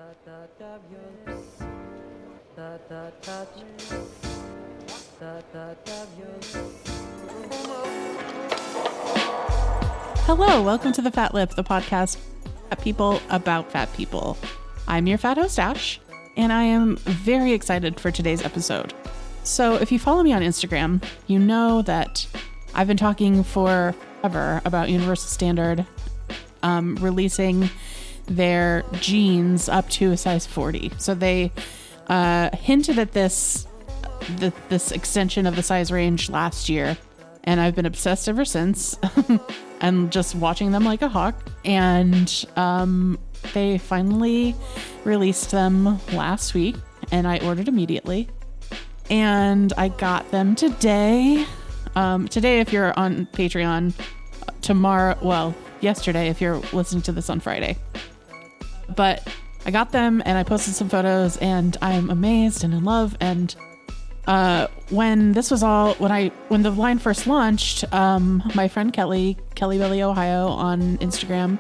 Hello, welcome to The Fat Lip, the podcast fat people about fat people. I'm your fat host, Ash, and I am very excited for today's episode. So if you follow me on Instagram, you know that I've been talking forever about Universal Standard releasing their jeans up to a size 40. So they hinted at this extension of the size range last year, and I've been obsessed ever since. And just watching them like a hawk. And they finally released them last week, and I ordered immediately. And I got them today. Today, if you're on Patreon. Yesterday, if you're listening to this on Friday. But I got them, and I posted some photos, and I'm amazed and in love. And when the line first launched, my friend Kelly Belly Ohio on Instagram,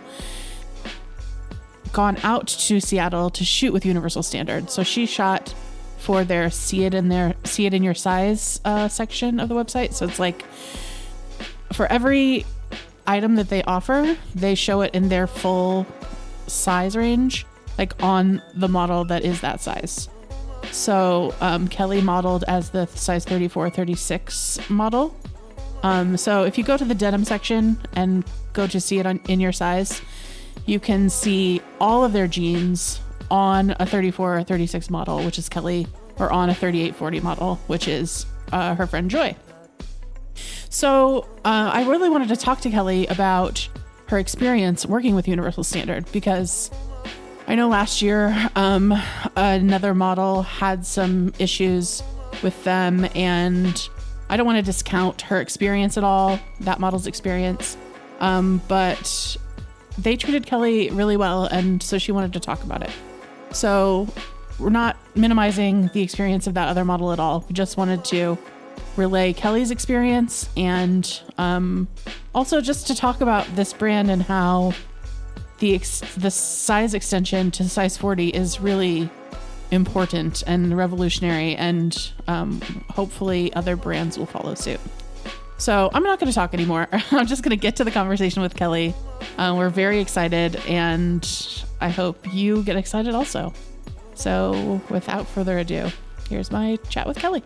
gone out to Seattle to shoot with Universal Standard. So she shot for their see it in your size section of the website. So it's like for every item that they offer, they show it in their full size range, like on the model that is that size. So Kelly modeled as the size 34, 36 model. So if you go to the denim section and go to see it in your size, you can see all of their jeans on a 34 or 36 model, which is Kelly, or on a 38, 40 model, which is her friend Joy. So I really wanted to talk to Kelly about her experience working with Universal Standard, because I know last year another model had some issues with them, and I don't want to discount her experience at all, that model's experience, but they treated Kelly really well, and so she wanted to talk about it. So we're not minimizing the experience of that other model at all. We just wanted to relay Kelly's experience, and also just to talk about this brand and how the size extension to size 40 is really important and revolutionary, and hopefully other brands will follow suit. So I'm not going to talk anymore. I'm just going to get to the conversation with Kelly. We're very excited, and I hope you get excited also. So without further ado, here's my chat with Kelly.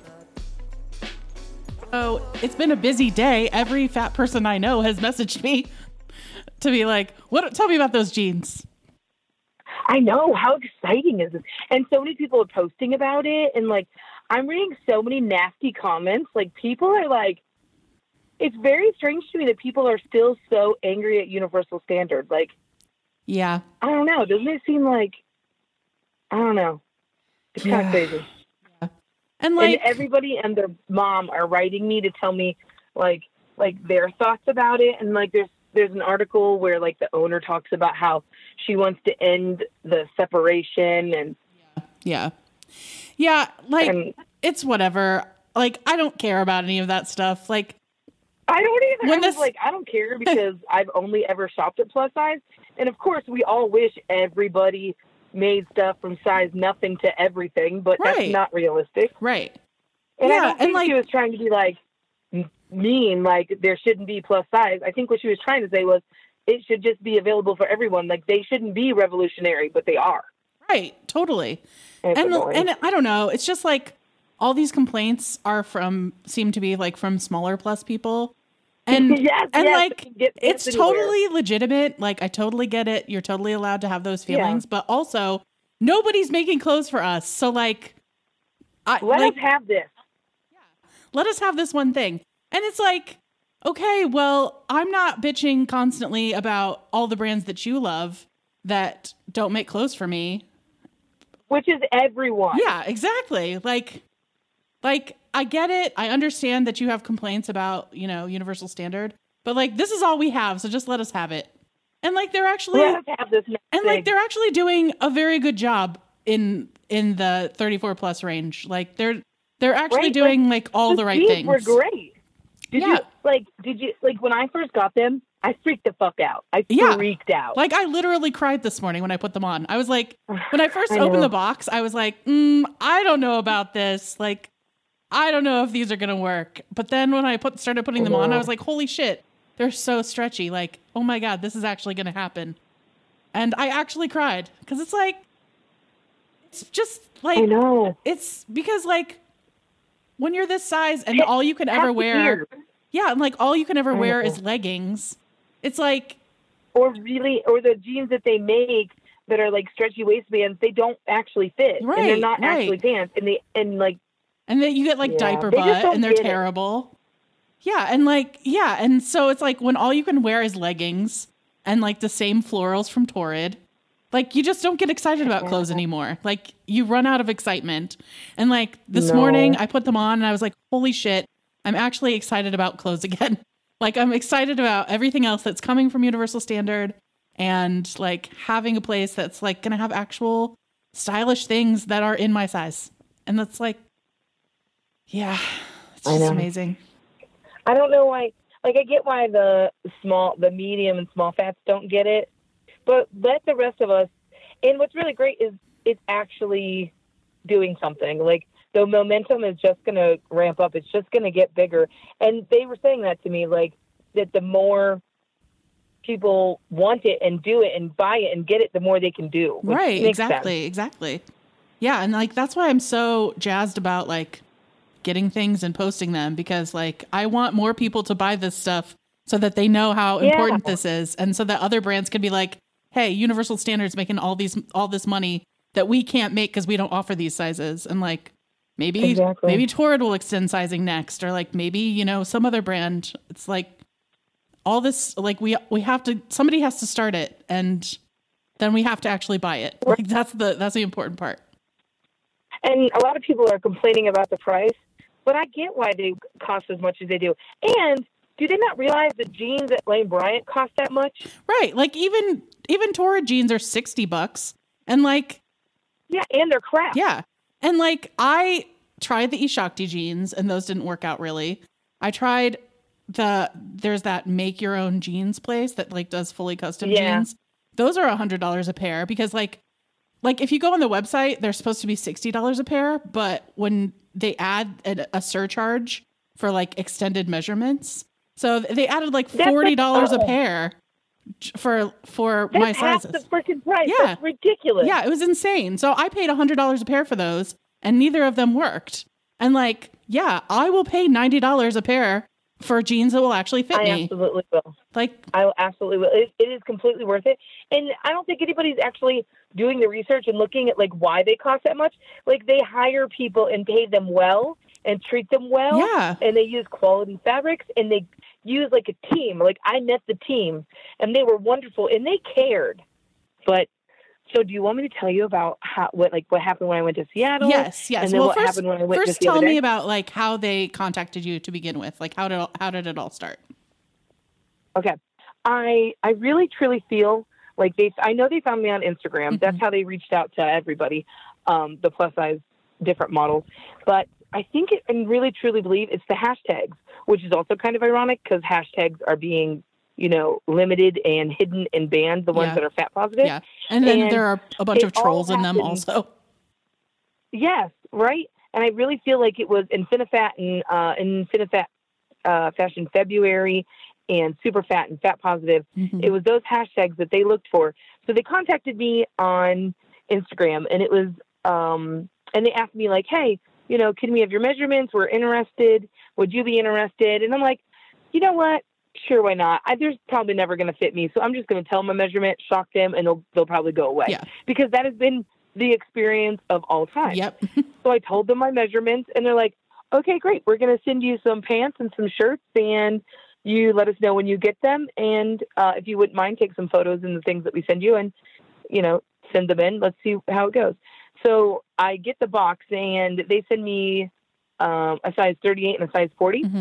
So it's been a busy day. Every fat person I know has messaged me to be like, tell me about those jeans. I know. How exciting is this? And so many people are posting about it. And like, I'm reading so many nasty comments. Like, people are like, it's very strange to me that people are still so angry at Universal Standard. Like, yeah, I don't know. Doesn't it seem like, I don't know. It's kind of crazy. Yeah. And everybody and their mom are writing me to tell me like their thoughts about it. And like, there's an article where like the owner talks about how she wants to end the separation, and it's whatever. Like, I don't care about any of that stuff. Like, I don't either. I don't care, because I've only ever shopped at plus size. And of course we all wish everybody made stuff from size nothing to everything, but that's not realistic. Right. And I don't think she was trying to be like mean, like there shouldn't be plus size. I think what she was trying to say was it should just be available for everyone. Like, they shouldn't be revolutionary, but they are. Right. Totally. And I don't know. It's just like all these complaints seem to be like from smaller plus people. And, it's totally legitimate. Like, I totally get it. You're totally allowed to have those feelings, but also nobody's making clothes for us. So like, let us have this. Yeah. Let us have this one thing. And it's like, okay, well, I'm not bitching constantly about all the brands that you love that don't make clothes for me. Which is everyone. Yeah, exactly. Like I get it. I understand that you have complaints about, Universal Standard, but like, this is all we have. So just let us have it. And like, they're actually, they're actually doing a very good job in the 34 plus range. Like they're actually doing like all the right things. Were great. Did you when I first got them, I freaked the fuck out. I freaked out. Like, I literally cried this morning when I put them on. I was like, when I first opened the box, I was like, I don't know about this. Like, I don't know if these are going to work. But then when I started putting them on, I was like, holy shit, they're so stretchy. Like, oh my God, this is actually going to happen. And I actually cried because it's like, it's just like, I know. It's because like when you're this size and all you can ever wear. Yeah. And like all you can ever wear is leggings. It's like. Or the jeans that they make that are like stretchy waistbands, they don't actually fit. Right. And they're not actually pants. And then you get like diaper butt and they're terrible. Yeah. And like, and so it's like when all you can wear is leggings and like the same florals from Torrid, like you just don't get excited about clothes anymore. Like you run out of excitement. And like this morning I put them on and I was like, holy shit, I'm actually excited about clothes again. Like I'm excited about everything else that's coming from Universal Standard and like having a place that's like going to have actual stylish things that are in my size. And that's like, yeah, it's just amazing. I don't know why. Like, I get why the medium and small fats don't get it, but let the rest of us. And what's really great is it's actually doing something. Like, the momentum is just going to ramp up. It's just going to get bigger. And they were saying that to me, like, that the more people want it and do it and buy it and get it, the more they can do. Right. Exactly. Yeah. And like, that's why I'm so jazzed about like getting things and posting them, because like I want more people to buy this stuff so that they know how important this is, and so that other brands can be like, hey, Universal Standard's making all this money that we can't make because we don't offer these sizes. And like maybe Torrid will extend sizing next, or like maybe, some other brand. It's like all this, like we have to, somebody has to start it, and then we have to actually buy it. Like that's the important part. And a lot of people are complaining about the price, but I get why they cost as much as they do. And do they not realize that jeans at Lane Bryant cost that much? Right. Like even Torrid jeans are $60, and like, yeah, and they're crap. Yeah. And like, I tried the Ishakti jeans and those didn't work out really. I tried there's that make your own jeans place that like does fully custom jeans. Those are $100 a pair, because like if you go on the website, they're supposed to be $60 a pair, but when they add a surcharge for like extended measurements, so they added like $40 a pair for my sizes. That's half the freaking price. Yeah. That's ridiculous. Yeah, it was insane. So I paid $100 a pair for those, and neither of them worked. And like, yeah, I will pay $90 a pair for jeans that will actually fit me. I absolutely will. Like, I absolutely will. It is completely worth it. And I don't think anybody's actually doing the research and looking at like why they cost that much. Like, they hire people and pay them well and treat them well. Yeah. And they use quality fabrics, and they use like a team. Like, I met the team and they were wonderful and they cared. But so do you want me to tell you about what happened when I went to Seattle? Yes. And then what happened when I went to First tell me about like how they contacted you to begin with. Like how did it all start? Okay. I really truly feel like I know they found me on Instagram. Mm-hmm. That's how they reached out to everybody, the plus size different models. But I think and really truly believe it's the hashtags, which is also kind of ironic because hashtags are being, limited and hidden and banned, the ones that are fat positive. Yeah. And then there are a bunch of trolls in them also. Yes, right. And I really feel like it was Infinifat and Infinifat Fashion February and Super Fat and Fat Positive. Mm-hmm. It was those hashtags that they looked for. So they contacted me on Instagram, and it was and they asked me like, hey, can we have your measurements? We're interested. Would you be interested? And I'm like, you know what? Sure, why not? There's probably never going to fit me, so I'm just going to tell them my measurement, shock them, and they'll probably go away. Yeah. Because that has been the experience of all time. Yep. So I told them my measurements, and they're like, okay, great. We're going to send you some pants and some shirts, and you let us know when you get them. And if you wouldn't mind, take some photos and the things that we send you and, send them in. Let's see how it goes. So I get the box, and they send me a size 38 and a size 40. Mm-hmm.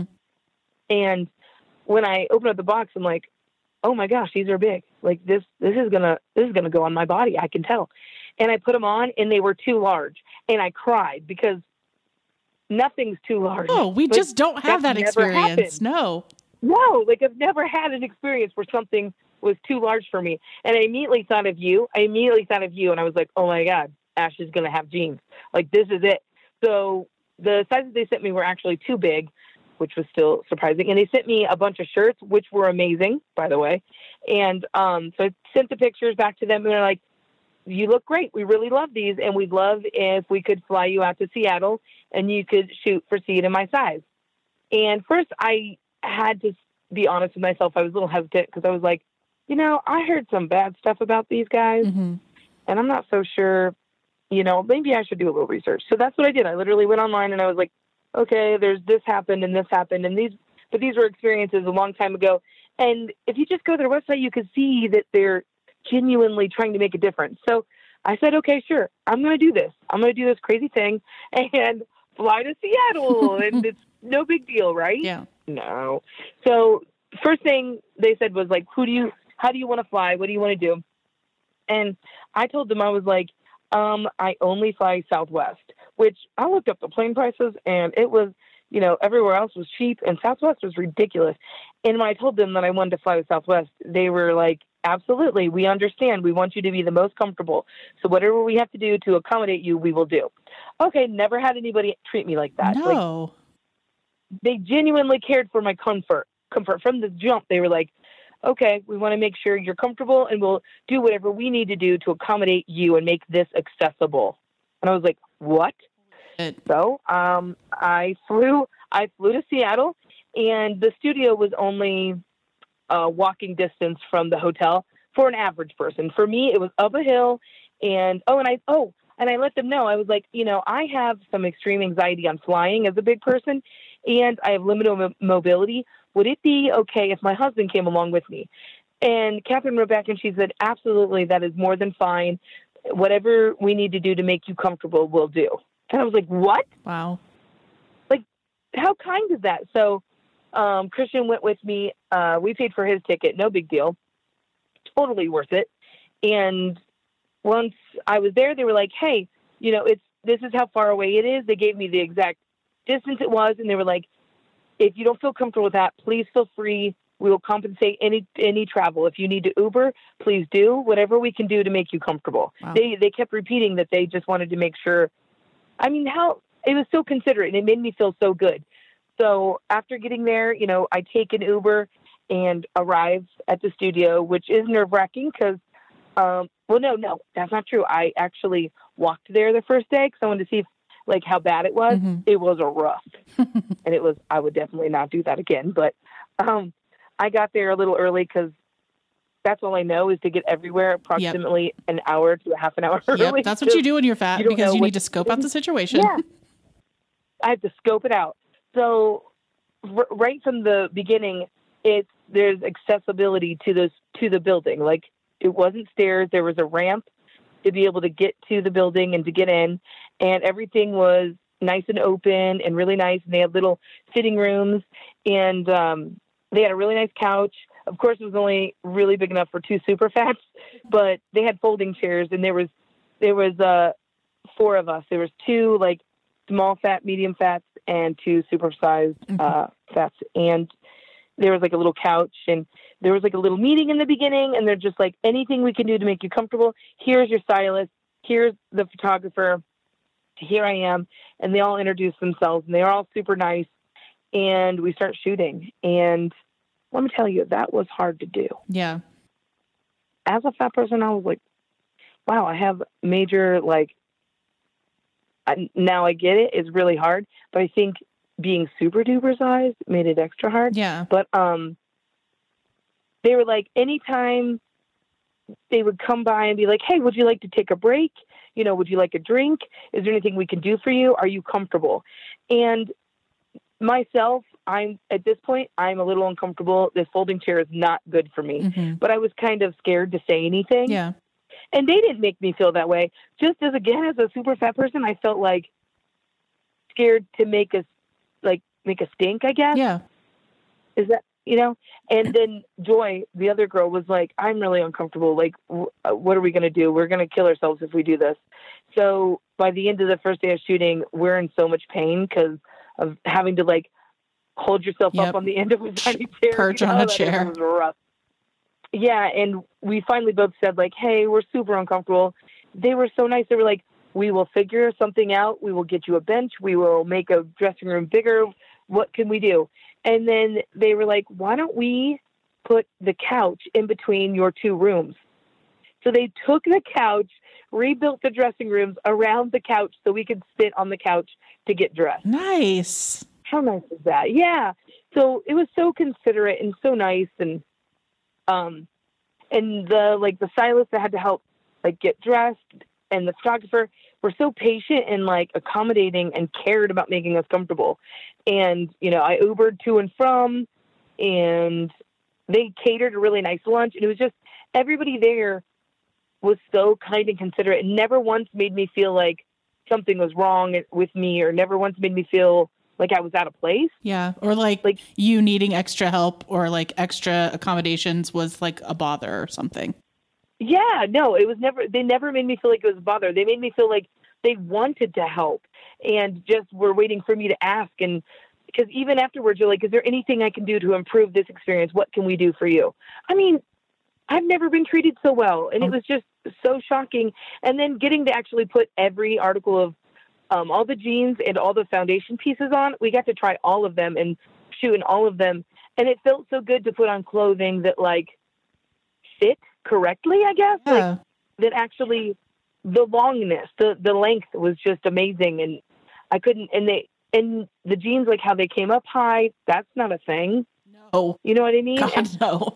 And when I open up the box, I'm like, oh my gosh, these are big. Like this is gonna go on my body. I can tell. And I put them on, and they were too large, and I cried because nothing's too large. Oh, we Like, just don't have that that's never experience. happened. No. No, like I've never had an experience where something was too large for me. And I immediately thought of you. And I was like, oh my God, Ash is going to have jeans. Like, this is it. So the sizes they sent me were actually too big, which was still surprising. And they sent me a bunch of shirts, which were amazing, by the way. And so I sent the pictures back to them, and they're like, you look great. We really love these. And we'd love if we could fly you out to Seattle and you could shoot for See It in My size. And first I had to be honest with myself. I was a little hesitant because I was like, I heard some bad stuff about these guys, and I'm not so sure, maybe I should do a little research. So that's what I did. I literally went online and I was like, okay, there's this happened and this happened. And these were experiences a long time ago. And if you just go to their website, you can see that they're genuinely trying to make a difference. So I said, okay, sure. I'm going to do this. I'm going to do this crazy thing and fly to Seattle. And it's no big deal, right? Yeah. No. So first thing they said was like, how do you want to fly? What do you want to do? And I told them, I was like, I only fly Southwest, which I looked up the plane prices and it was, everywhere else was cheap and Southwest was ridiculous. And when I told them that I wanted to fly with Southwest, they were like, absolutely. We understand. We want you to be the most comfortable. So whatever we have to do to accommodate you, we will do. Okay. Never had anybody treat me like that. No. Like, they genuinely cared for my comfort from the jump. They were like, okay, we want to make sure you're comfortable and we'll do whatever we need to do to accommodate you and make this accessible. And I was like, what? So, I flew to Seattle, and the studio was only walking distance from the hotel for an average person. For me, it was up a hill, and I let them know. I was like, I have some extreme anxiety on flying as a big person, and I have limited mobility. Would it be okay if my husband came along with me? And Catherine wrote back and she said, absolutely, that is more than fine. Whatever we need to do to make you comfortable, we'll do. And I was like, what? Wow. Like, how kind is that? So Christian went with me. We paid for his ticket. No big deal. Totally worth it. And once I was there, they were like, hey, this is how far away it is. They gave me the exact distance it was. And they were like, if you don't feel comfortable with that, please feel free. We will compensate any travel. If you need to Uber, please do whatever we can do to make you comfortable. Wow. They kept repeating that they just wanted to make sure. I mean, how it was so considerate, and it made me feel so good. So after getting there, I take an Uber and arrive at the studio, which is nerve-wracking because, no, that's not true. I actually walked there the first day because I wanted to see how bad it was. It was a rough, and I would definitely not do that again. But I got there a little early because that's all I know is to get everywhere approximately an hour to a half an hour early. Yep, that's what you do when you're fat because you need to scope out the situation. Yeah, I have to scope it out. So right from the beginning, there's accessibility to the building. Like, it wasn't stairs. There was a ramp to be able to get to the building and to get in, and everything was nice and open and really nice. And they had little sitting rooms, and they had a really nice couch. Of course, it was only really big enough for two super fats, but they had folding chairs, and there was four of us. There was two small fat, medium fats, and two supersized fats. And there was a little couch, and there was a little meeting in the beginning, and they're just like, anything we can do to make you comfortable. Here's your stylist. Here's the photographer. Here I am. And they all introduce themselves, and they're all super nice. And we start shooting. And let me tell you, that was hard to do. Yeah. As a fat person, I was like, wow, I have major, now I get it. It's really hard. But I think being super duper sized made it extra hard. Yeah. But they were like, anytime they would come by and be like, hey, would you like to take a break? Would you like a drink? Is there anything we can do for you? Are you comfortable? And myself, at this point, I'm a little uncomfortable. This folding chair is not good for me, but I was kind of scared to say anything. Yeah. And they didn't make me feel that way. Just as a super fat person, I felt scared to make a stink, I guess. Yeah. Is that, and then Joy, the other girl, was like, I'm really uncomfortable. What are we going to do? We're going to kill ourselves if we do this. So by the end of the first day of shooting, we're in so much pain because of having to like hold yourself Yep. up on the end of a tiny chair. Perch on a that chair. It was rough. Yeah, and we finally both said like, hey, we're super uncomfortable. They were so nice. They were like, we will figure something out. We will get you a bench. We will make a dressing room bigger. What can we do? And then they were like, why don't we put the couch in between your two rooms? So they took the couch, rebuilt the dressing rooms around the couch so we could sit on the couch to get dressed. Nice. How nice is that? Yeah. So it was so considerate and so nice. And the stylist that had to help like get dressed and the photographer were so patient and like accommodating and cared about making us comfortable. And, you know, I Ubered to and from, and they catered a really nice lunch. And it was just, everybody there was so kind and considerate and never once made me feel like something was wrong with me, or never once made me feel like I was out of place. Yeah. Or like you needing extra help or like extra accommodations was like a bother or something. Yeah, no, it was never, they never made me feel like it was a bother. They made me feel like they wanted to help and just were waiting for me to ask. And because even afterwards, you're like, is there anything I can do to improve this experience? What can we do for you? I mean, I've never been treated so well. And it was just so shocking. And then getting to actually put every article of all the jeans and all the foundation pieces on, we got to try all of them and shoot in all of them. And it felt so good to put on clothing that like fit correctly, I guess. Yeah. Like that actually the longness, the length was just amazing. And I couldn't, and the jeans, like how they came up high, that's not a thing. No. You know what I mean? God, no.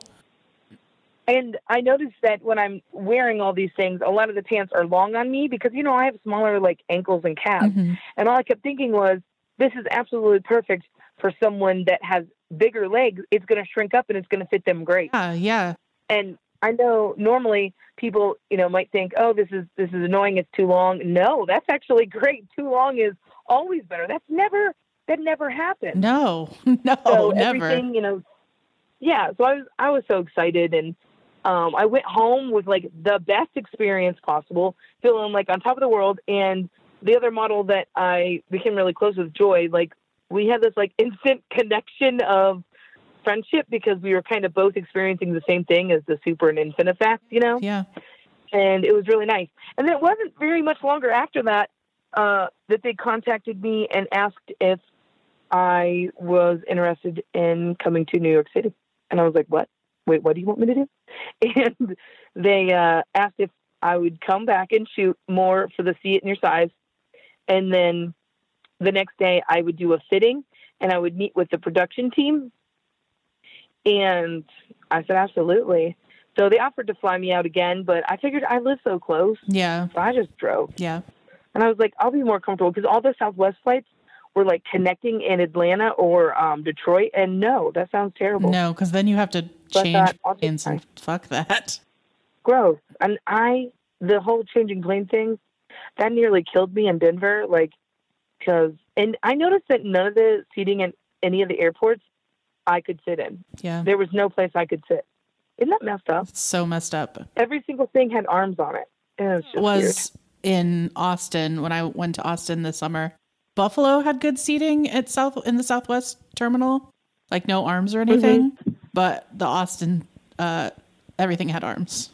And I noticed that when I'm wearing all these things, a lot of the pants are long on me because, you know, I have smaller like ankles and calves. Mm-hmm. And all I kept thinking was, this is absolutely perfect for someone that has bigger legs. It's going to shrink up and it's going to fit them great. Yeah. And I know normally people, you know, might think, oh, this is annoying. It's too long. No, that's actually great. Too long is always better. That never happened. No, So never. everything, you know, yeah. So I was so excited, and I went home with like the best experience possible, feeling like on top of the world. And the other model that I became really close with, Joy, like we had this like instant connection of friendship because we were kind of both experiencing the same thing as the super and infant effect, you know? Yeah. And it was really nice. And then it wasn't very much longer after that, that they contacted me and asked if I was interested in coming to New York City. And I was like, what? Wait, what do you want me to do? And they asked if I would come back and shoot more for the See It in Your Size. And then the next day I would do a fitting and I would meet with the production team. And I said, absolutely. So they offered to fly me out again, but I figured I live so close. Yeah. So I just drove. Yeah. And I was like, I'll be more comfortable because all the Southwest flights were like connecting in Atlanta or Detroit. And no, that sounds terrible. No, because then you have to change planes and fuck that. Gross. And the whole changing plane thing, that nearly killed me in Denver. Like, and I noticed that none of the seating in any of the airports I could sit in. Yeah. There was no place I could sit. Isn't that messed up? It's so messed up. Every single thing had arms on it. And it was just weird. In Austin, when I went to Austin this summer, Buffalo had good seating in the Southwest terminal, like no arms or anything, but the Austin, everything had arms.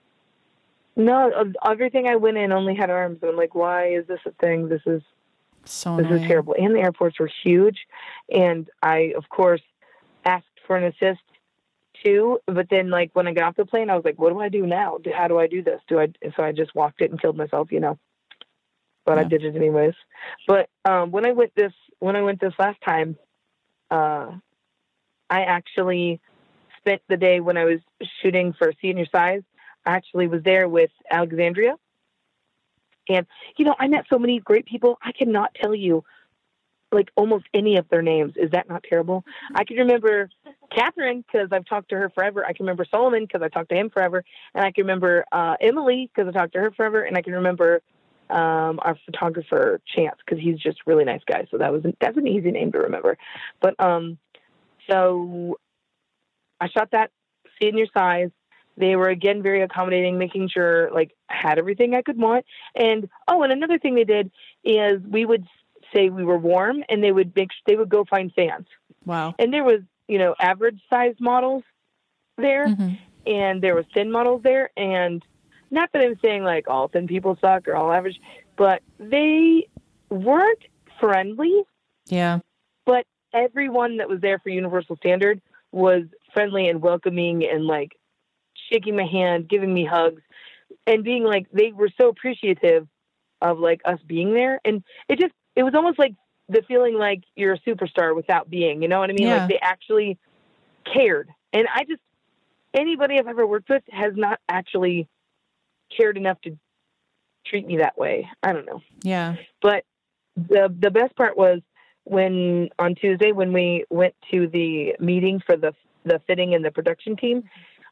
No, everything I went in only had arms. I'm like, why is this a thing? This is terrible. And the airports were huge. And I, of course, asked for an assist too. But then, like, when I got off the plane, I was like, what do I do now? How do I do this? So I just walked it and killed myself, you know. But I did it anyways. But when I went this last time, I actually spent the day when I was shooting for See It in Your Size. I actually was there with Alexandria. And, you know, I met so many great people. I cannot tell you, like, almost any of their names. Is that not terrible? I can remember Catherine because I've talked to her forever. I can remember Solomon because I talked to him forever. And I can remember Emily because I talked to her forever. And I can remember our photographer, Chance, because he's just a really nice guy. So that's an easy name to remember. But so I shot that See It in Your Size. They were, again, very accommodating, making sure like I had everything I could want. And another thing they did is we would say we were warm, and they would go find fans. Wow. And there was, average size models there, and there was thin models there. And not that I'm saying like all thin people suck or all average, but they weren't friendly. Yeah. But everyone that was there for Universal Standard was friendly and welcoming and like shaking my hand, giving me hugs, and being like, they were so appreciative of like us being there. And it was almost like the feeling like you're a superstar without being, you know what I mean? Yeah. Like they actually cared. And anybody I've ever worked with has not actually cared enough to treat me that way. I don't know. Yeah. But the best part was on Tuesday, when we went to the meeting for the fitting and the production team,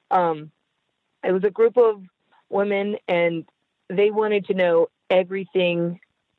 it was a group of women, and they wanted to know everything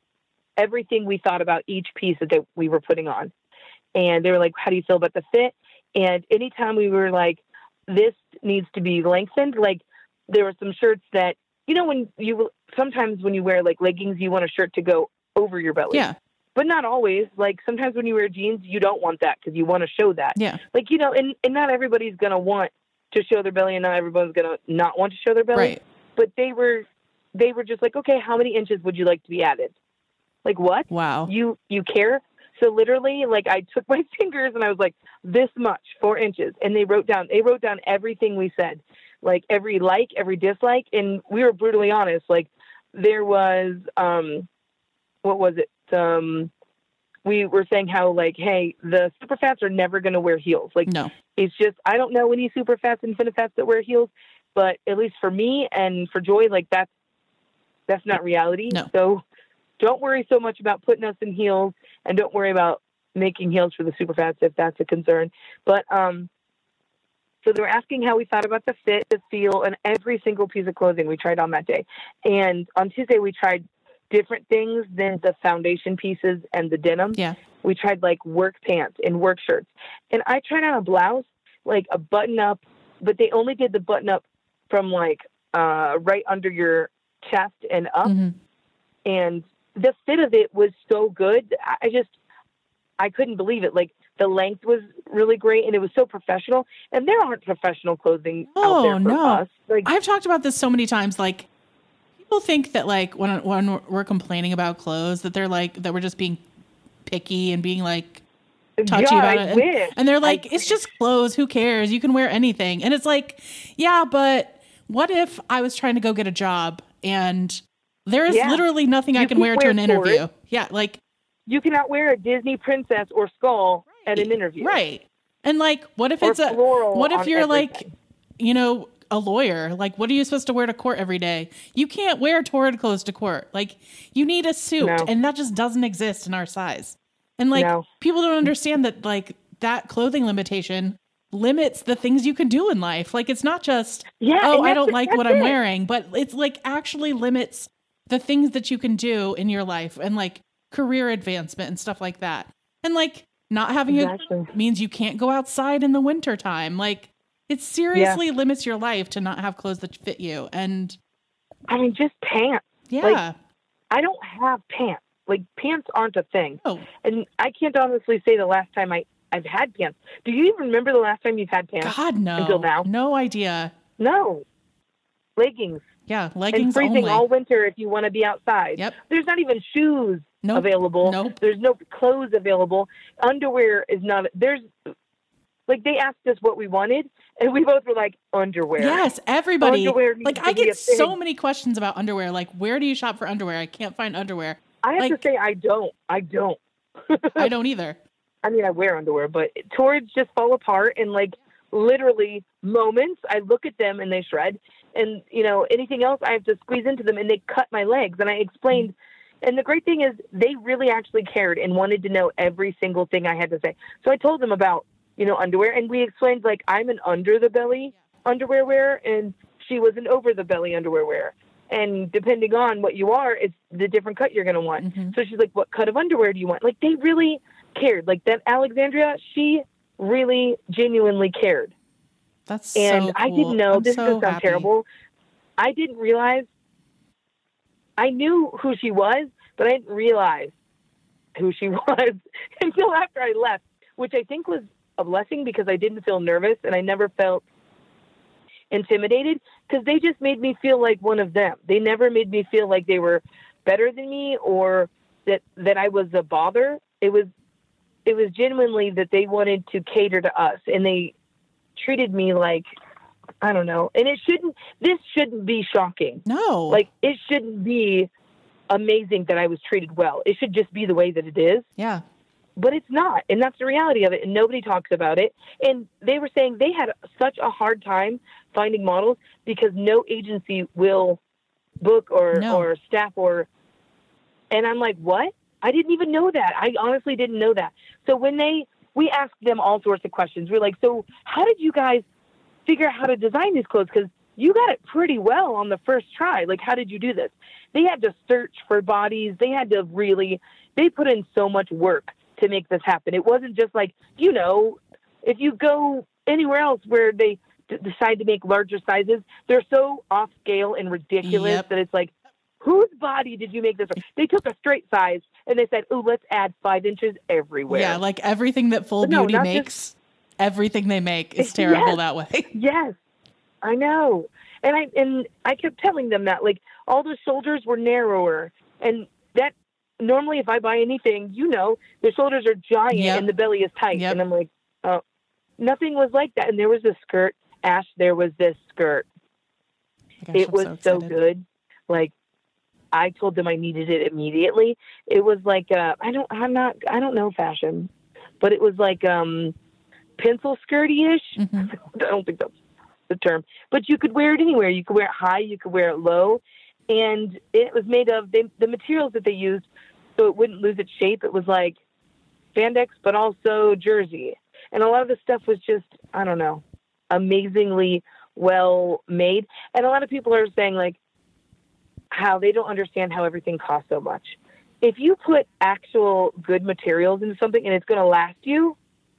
we thought about each piece that we were putting on. And they were like, how do you feel about the fit? And anytime we were like, this needs to be lengthened, like there were some shirts that, sometimes when you wear like leggings, you want a shirt to go over your belly. Yeah. But not always. Like sometimes when you wear jeans, you don't want that because you want to show that. Yeah. Like, and not everybody's going to want to show their belly, and not everyone's going to not want to show their belly. Right. But they were just like, okay, how many inches would you like to be added? Like, what? Wow. You care? So literally, like, I took my fingers and I was like, this much, 4 inches. And they wrote down everything we said, like every dislike. And we were brutally honest. Like there was, what was it? We were saying how like, hey, the super fats are never going to wear heels. Like, no, it's just, I don't know any super fats and fats that wear heels, but at least for me and for Joy, like that's not reality. No. So don't worry so much about putting us in heels, and don't worry about making heels for the super fats if that's a concern. But, so they were asking how we thought about the fit, the feel, and every single piece of clothing we tried on that day. And on Tuesday, we tried different things than the foundation pieces and the denim. Yeah. We tried like work pants and work shirts. And I tried on a blouse, like a button up, but they only did the button up from like right under your chest and up. And the fit of it was so good. I couldn't believe it. Like the length was really great, and it was so professional. And there aren't professional clothing out there for us. Like, I've talked about this so many times. Like people think that like when we're complaining about clothes, that they're like, that we're just being picky and being like touchy about it. And they're like, it's just clothes. Who cares? You can wear anything. And it's like, yeah, but what if I was trying to go get a job and there is literally nothing I can wear to an interview? Yeah. Like you cannot wear a Disney princess or skull at an interview. Right. And like, what if you're everything. like, a lawyer? Like, what are you supposed to wear to court every day? You can't wear torrid clothes to court. Like you need a suit, and that just doesn't exist in our size. And like, people don't understand that like that clothing limitation limits the things you can do in life. Like, it's not just, I don't like what I'm wearing, but it's like actually limits the things that you can do in your life and like career advancement and stuff like that. And like not having it means you can't go outside in the winter time. Like it seriously limits your life to not have clothes that fit you. And I mean, just pants. Yeah. Like, I don't have pants. Like pants aren't a thing. Oh. And I can't honestly say the last time I've had pants. Do you even remember the last time you've had pants? God, no. Until now? No idea. No. Leggings. Yeah, leggings and freezing only. all winter if you want to be outside. Yep. There's not even shoes available. Nope. There's no clothes available. Underwear is not. There's like they asked us what we wanted, and we both were like underwear. Yes, everybody. Underwear like I get so many questions about underwear. Like, where do you shop for underwear? I can't find underwear. I have to say I don't. I don't either. I mean, I wear underwear, but torrids just fall apart in like literally moments. I look at them and they shred, and anything else I have to squeeze into them and they cut my legs. And I explained, and the great thing is they really actually cared and wanted to know every single thing I had to say. So I told them about, underwear, and we explained like I'm an under the belly underwear wearer and she was an over the belly underwear wearer. And depending on what you are, it's the different cut you're going to want. So she's like, what cut of underwear do you want? Like they really cared. Like that Alexandria, she really genuinely cared. That's And so I cool. didn't know, I'm this is so going to sound happy. terrible. I didn't realize, I knew who she was, but I didn't realize who she was until after I left, which I think was a blessing because I didn't feel nervous and I never felt intimidated because they just made me feel like one of them. They never made me feel like they were better than me or that I was a bother. It was genuinely that they wanted to cater to us and they treated me like, I don't know. And this shouldn't be shocking. No. Like, it shouldn't be amazing that I was treated well. It should just be the way that it is. Yeah. But it's not. And that's the reality of it. And nobody talks about it. And they were saying they had such a hard time finding models because no agency will book or staff and I'm like, what? I didn't even know that. I honestly didn't know that. So when we asked them all sorts of questions. We're like, so how did you guys figure out how to design these clothes? Because you got it pretty well on the first try. Like, how did you do this? They had to search for bodies. They had to they put in so much work to make this happen. It wasn't just like, if you go anywhere else where they decide to make larger sizes, they're so off scale and ridiculous that it's like, whose body did you make this for? They took a straight size and they said, let's add 5 inches everywhere. Yeah, like everything that Full Beauty makes, everything they make is terrible that way. Yes, I know. And I kept telling them that, like, all the shoulders were narrower. And that, normally if I buy anything, the shoulders are giant and the belly is tight. And I'm like, oh, nothing was like that. And there was this skirt, Ash, there was this skirt. Gosh, it was so good. Like, I told them I needed it immediately. It was like, I don't know fashion, but it was like, pencil skirty-ish. I don't think that's the term, but you could wear it anywhere. You could wear it high, you could wear it low. And it was made of the materials that they used so it wouldn't lose its shape. It was like spandex, but also jersey. And a lot of the stuff was just, I don't know, amazingly well made. And a lot of people are saying, like, how they don't understand how everything costs so much. If you put actual good materials into something and it's going to last you,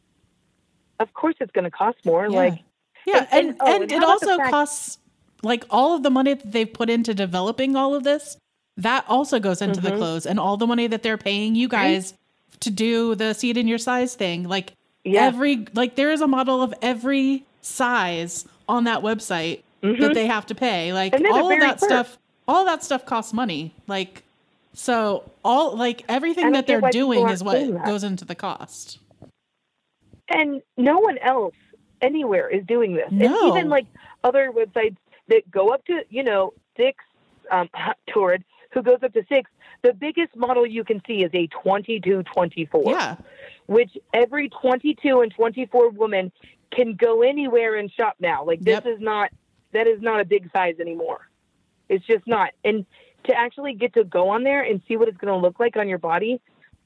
of course it's going to cost more. And it also costs, like, all of the money that they've put into developing all of this, that also goes into the clothes, and all the money that they're paying you guys to do the see it in your size thing. Like, there is a model of every size on that website that they have to pay. Like, all that stuff costs money. Like, so everything that they're doing is what goes into the cost. And no one else anywhere is doing this. No. And even like other websites that go up to, 6, Torrid, who goes up to 6, the biggest model you can see is a 22-24. Yeah. Which every 22 and 24 woman can go anywhere and shop now. Like, that is not a big size anymore. It's just not. And to actually get to go on there and see what it's going to look like on your body,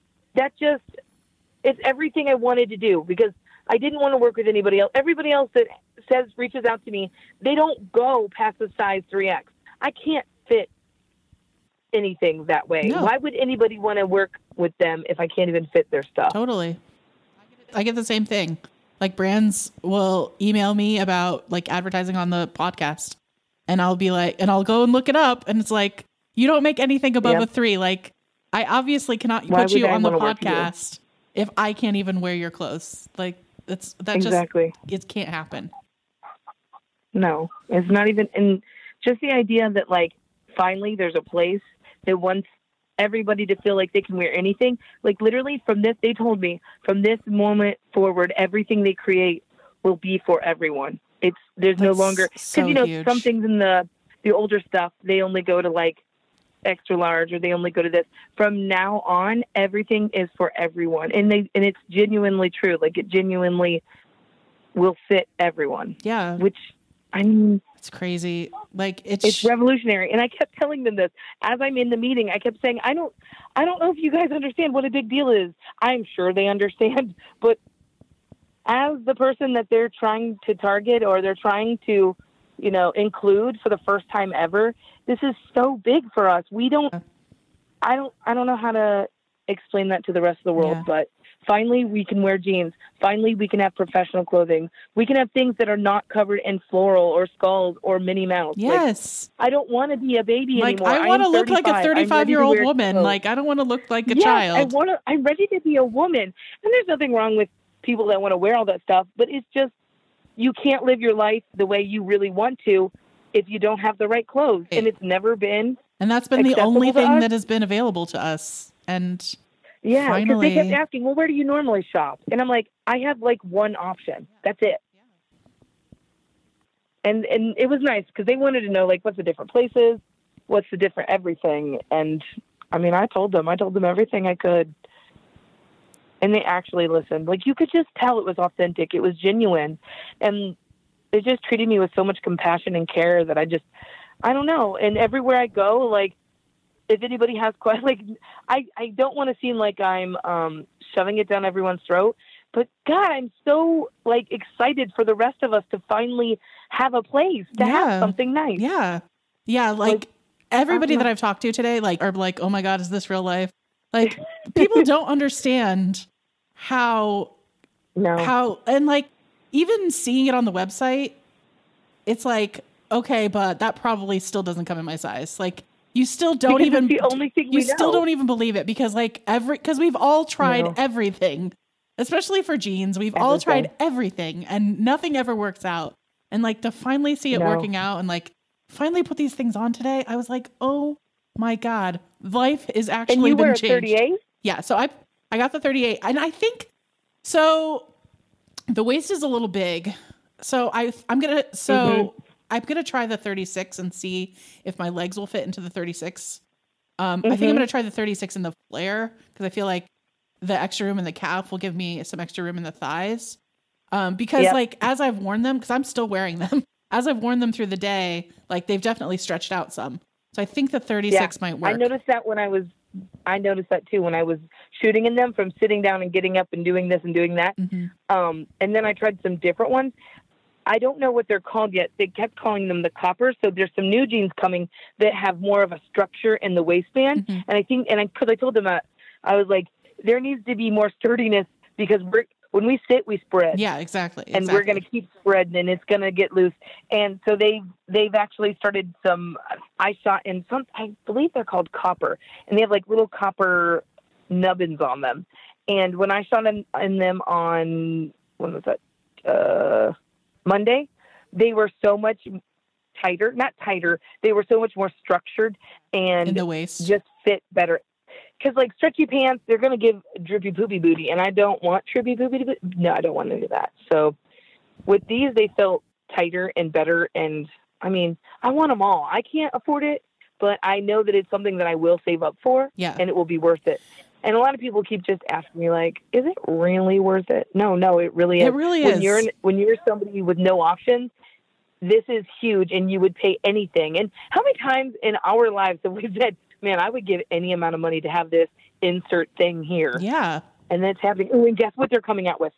it's everything I wanted to do because I didn't want to work with anybody else. Everybody else that reaches out to me, they don't go past the size 3X. I can't fit anything that way. No. Why would anybody want to work with them if I can't even fit their stuff? Totally. I get the same thing. Like, brands will email me about, like, advertising on the podcast. And I'll be like, and I'll go and look it up. And it's like, you don't make anything above a 3. Like, I obviously cannot put you on the podcast if I can't even wear your clothes. Like, it can't happen. No, it's not even. And just the idea that, like, finally there's a place that wants everybody to feel like they can wear anything. Like, literally they told me from this moment forward, everything they create will be for everyone. There's no longer, because some things in the older stuff, they only go to like extra large or they only go to this. From now on, everything is for everyone, and it's genuinely true. Like, it genuinely will fit everyone. Yeah, which, I mean, it's crazy. Like, it's revolutionary. And I kept telling them this as I'm in the meeting. I kept saying, I don't know if you guys understand what a big deal is. I'm sure they understand, but as the person that they're trying to target or they're trying to, include for the first time ever, this is so big for us. I don't know how to explain that to the rest of the world, but Finally, we can wear jeans. Finally, we can have professional clothing. We can have things that are not covered in floral or skulls or Minnie Mouse. Yes. Like, I don't want to be a baby Like, anymore. I want to am look like a 35-year-old wear woman. clothes. Like, I don't want to look like a Yes, child. I'm ready to be a woman. And there's nothing wrong with people that want to wear all that stuff, but it's just, you can't live your life the way you really want to if you don't have the right clothes. And it's never been. And that's been the only thing that has been available to us. And yeah, because finally, they kept asking, well, where do you normally shop? And I'm like, I have like one option. That's it. And it was nice because they wanted to know, like, what's the different places? What's the different everything? And I mean, I told them everything I could. And they actually listened. Like, you could just tell it was authentic. It was genuine. And they just treated me with so much compassion and care that I don't know. And everywhere I go, like, if anybody has questions, like, I don't want to seem like I'm shoving it down everyone's throat, but God, I'm so, like, excited for the rest of us to finally have a place to have something nice. Yeah. Yeah. Like everybody that I've talked to today, like, are like, oh my God, is this real life? Like, people don't understand how, and like, even seeing it on the website, it's like, okay, but that probably still doesn't come in my size. Like, you still don't even, it's the only thing you still don't even believe it because like because we've all tried everything, especially for jeans. We've all tried everything and nothing ever works out. And like to finally see it working out and like finally put these things on today, I was like, oh my God, life is actually been changed. And you wear a 38? Yeah. So I got the 38 and I think, so the waist is a little big. So I'm going to try the 36 and see if my legs will fit into the 36. I think I'm going to try the 36 in the flare because I feel like the extra room in the calf will give me some extra room in the thighs. Because like, as I've worn them, because I'm still wearing them, as I've worn them through the day, like they've definitely stretched out some. So I think the 36 might work. I noticed that too when I was shooting in them from sitting down and getting up and doing this and doing that. And then I tried some different ones. I don't know what they're called yet. They kept calling them the copper. So there's some new jeans coming that have more of a structure in the waistband. And I think, because I told them I was like, there needs to be more sturdiness because when we sit, we spread. Yeah, exactly. And we're going to keep spreading and it's going to get loose. And so they've actually started some, I shot in some, I believe they're called copper, and they have like little copper nubbins on them. And when I shot in them on, when was that? Monday, they were so much tighter, not tighter. They were so much more structured and in the waist just fit better. Because like stretchy pants, they're going to give drippy poopy booty, and I don't want drippy poopy booty. No, I don't want any of that. So with these, they felt tighter and better. And I mean, I want them all. I can't afford it, but I know that it's something that I will save up for, and it will be worth it. And a lot of people keep just asking me, like, is it really worth it? No, it really is. It really is. When you're somebody with no options, this is huge, and you would pay anything. And how many times in our lives have we said, man, I would give any amount of money to have this insert thing here. Yeah. And that's happening. Oh, and guess what they're coming out with?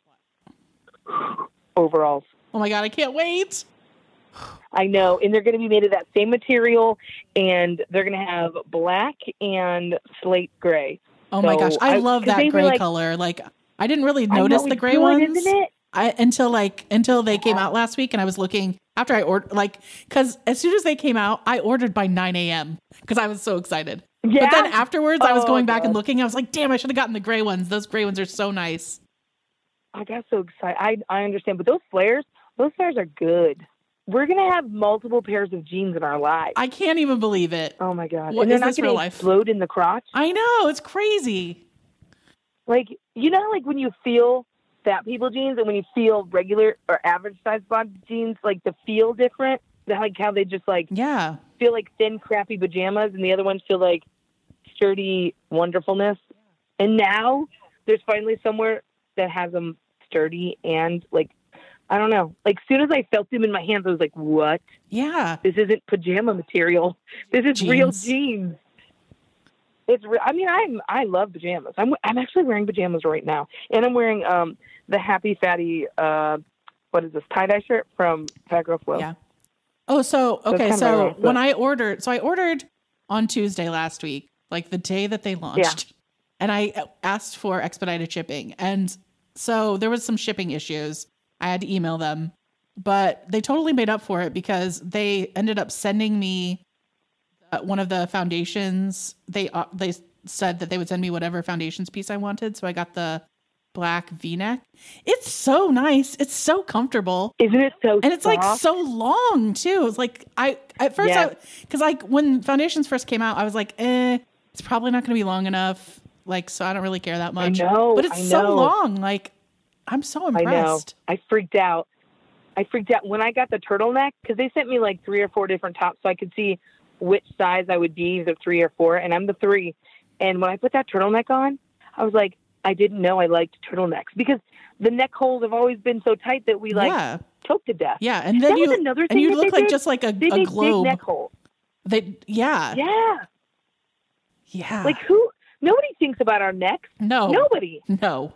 Overalls. Oh, my God. I can't wait. I know. And they're going to be made of that same material, and they're going to have black and slate gray. Oh, my gosh. I love that gray color. Like, I didn't really notice the gray ones. Isn't it? Until they came out last week, and I was looking after I ordered, like, because as soon as they came out, I ordered by 9 a.m. because I was so excited. Yeah? But then afterwards, I was going back and looking. I was like, damn, I should have gotten the gray ones. Those gray ones are so nice. I got so excited. I understand, but those flares are good. We're going to have multiple pairs of jeans in our lives. I can't even believe it. Oh my God. What and they're is not this real life? Explode in the crotch. I know. It's crazy. Like, you know, like when you feel fat people jeans and when you feel regular or average size body jeans, like the feel different, like how they just like feel like thin, crappy pajamas, and the other ones feel like sturdy wonderfulness. And now there's finally somewhere that has them sturdy and like, I don't know. Like, as soon as I felt them in my hands, I was like, what? Yeah. This isn't pajama material. This is real jeans. It's I mean, I love pajamas. I'm actually wearing pajamas right now. And I'm wearing the Happy Fatty, what is this, tie-dye shirt from Fat Girl Flow. Yeah. Oh, so when I ordered on Tuesday last week, like the day that they launched. and I asked for expedited shipping. And so there was some shipping issues. I had to email them, but they totally made up for it because they ended up sending me one of the foundations. They said that they would send me whatever foundations piece I wanted. So I got the black V-neck. It's so nice. It's so comfortable. Isn't it so And it's like soft? so long too. It's like at first because like when foundations first came out, I was like, it's probably not going to be long enough. Like, so I don't really care that much. I know, but it's so long. Like, I'm so impressed. I know. I freaked out when I got the turtleneck because they sent me like 3 or 4 different tops so I could see which size I would be, either 3 or 4, and I'm the 3. And when I put that turtleneck on, I was like, I didn't know I liked turtlenecks because the neck holes have always been so tight that we choke to death. Yeah, and then you look like just like a globe. Big neck hole. Yeah. Like nobody thinks about our necks. No. Nobody. No.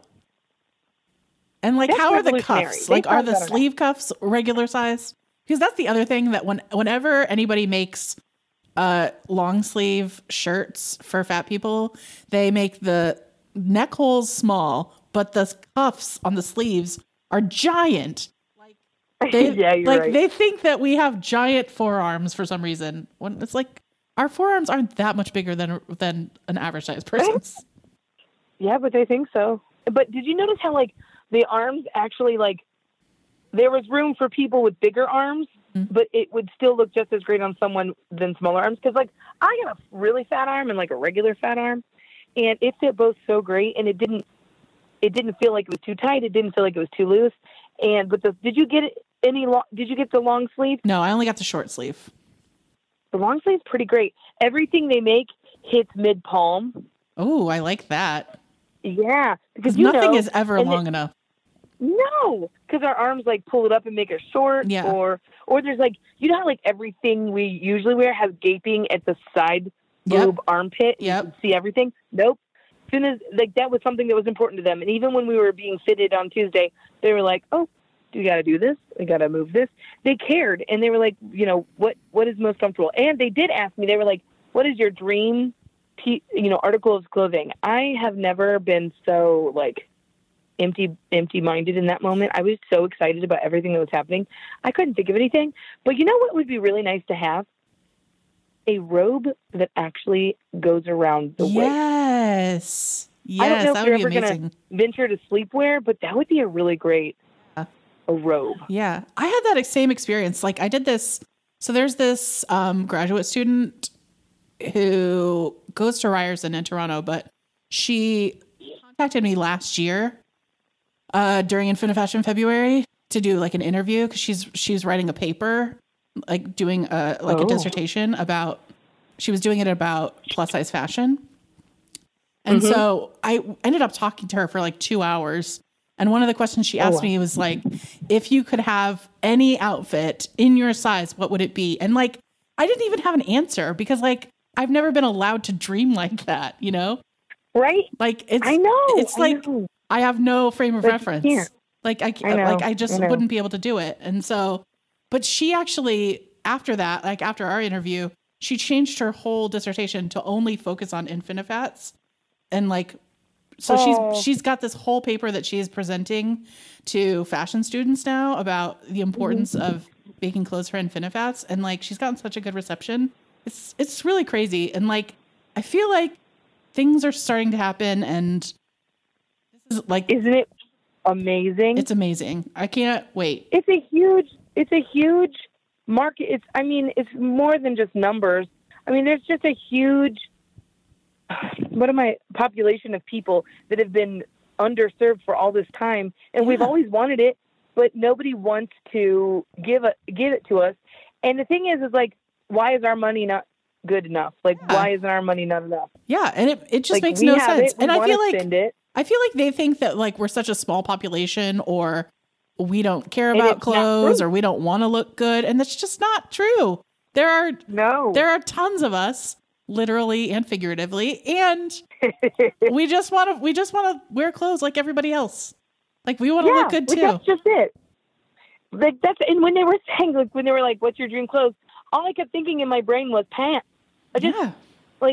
And like, That's how are the revolutionary. cuffs? They Like, are thought the about sleeve cuffs regular size? Because that's the other thing that whenever anybody makes long sleeve shirts for fat people, they make the neck holes small, but the cuffs on the sleeves are giant. Like you're right. They think that we have giant forearms for some reason. When it's like our forearms aren't that much bigger than an average sized person's. Yeah, but they think so. But did you notice how like the arms actually like there was room for people with bigger arms, but it would still look just as great on someone than smaller arms? Because like I got a really fat arm and like a regular fat arm, and it fit both so great, and it didn't feel like it was too tight. It didn't feel like it was too loose. And did you get did you get the long sleeve? No, I only got the short sleeve. The long sleeve's pretty great. Everything they make hits mid palm. Oh, I like that. Yeah, because nothing is ever long enough. No, because our arms like pull it up and make it short. Yeah. Or there's like, you know how like everything we usually wear has gaping at the side boob armpit. Yep. You can see everything. Nope. As soon as like that was something that was important to them, and even when we were being fitted on Tuesday, they were like, "Oh, we got to do this. We got to move this." They cared, and they were like, "You know what is most comfortable?" And they did ask me. They were like, "What is your dream, article of clothing?" I have never been so like empty-minded in that moment. I was so excited about everything that was happening. I couldn't think of anything. But you know what would be really nice to have? A robe that actually goes around the waist. Yes. I don't know that if you're would be ever amazing. going to venture to sleepwear, but that would be a really great a robe. Yeah. I had that same experience. Like I did this. So there's this graduate student who goes to Ryerson in Toronto, but she contacted me last year during Infinifashion February to do like an interview because she's writing a paper, like doing a dissertation about. She was doing it about plus size fashion, and so I ended up talking to her for like 2 hours. And one of the questions she asked me was like, if you could have any outfit in your size, what would it be? And like, I didn't even have an answer because like I've never been allowed to dream like that, you know? Right? Like it's, I know. It's like I have no frame of reference. Like I just wouldn't be able to do it. And so, but she actually after that, like after our interview, she changed her whole dissertation to only focus on Infinifats, and like, so she's got this whole paper that she is presenting to fashion students now about the importance of making clothes for Infinifats, and like she's gotten such a good reception. It's really crazy, and like I feel like things are starting to happen, and this is like, isn't it amazing? It's amazing. I can't wait. It's a huge market. It's more than just numbers. I mean, there's just a huge population of people that have been underserved for all this time, and we've always wanted it, but nobody wants to give it to us. And the thing is like, why is our money not good enough? Like, why isn't our money not enough? Yeah, and it just makes no sense. And I feel like they think that like we're such a small population, or we don't care about clothes, or we don't want to look good, and that's just not true. There are tons of us, literally and figuratively, and we just want to wear clothes like everybody else. Like we want to look good too. That's just it. Like and when they were saying, like, when they were like, "What's your dream clothes?" All I kept thinking in my brain was pants. Like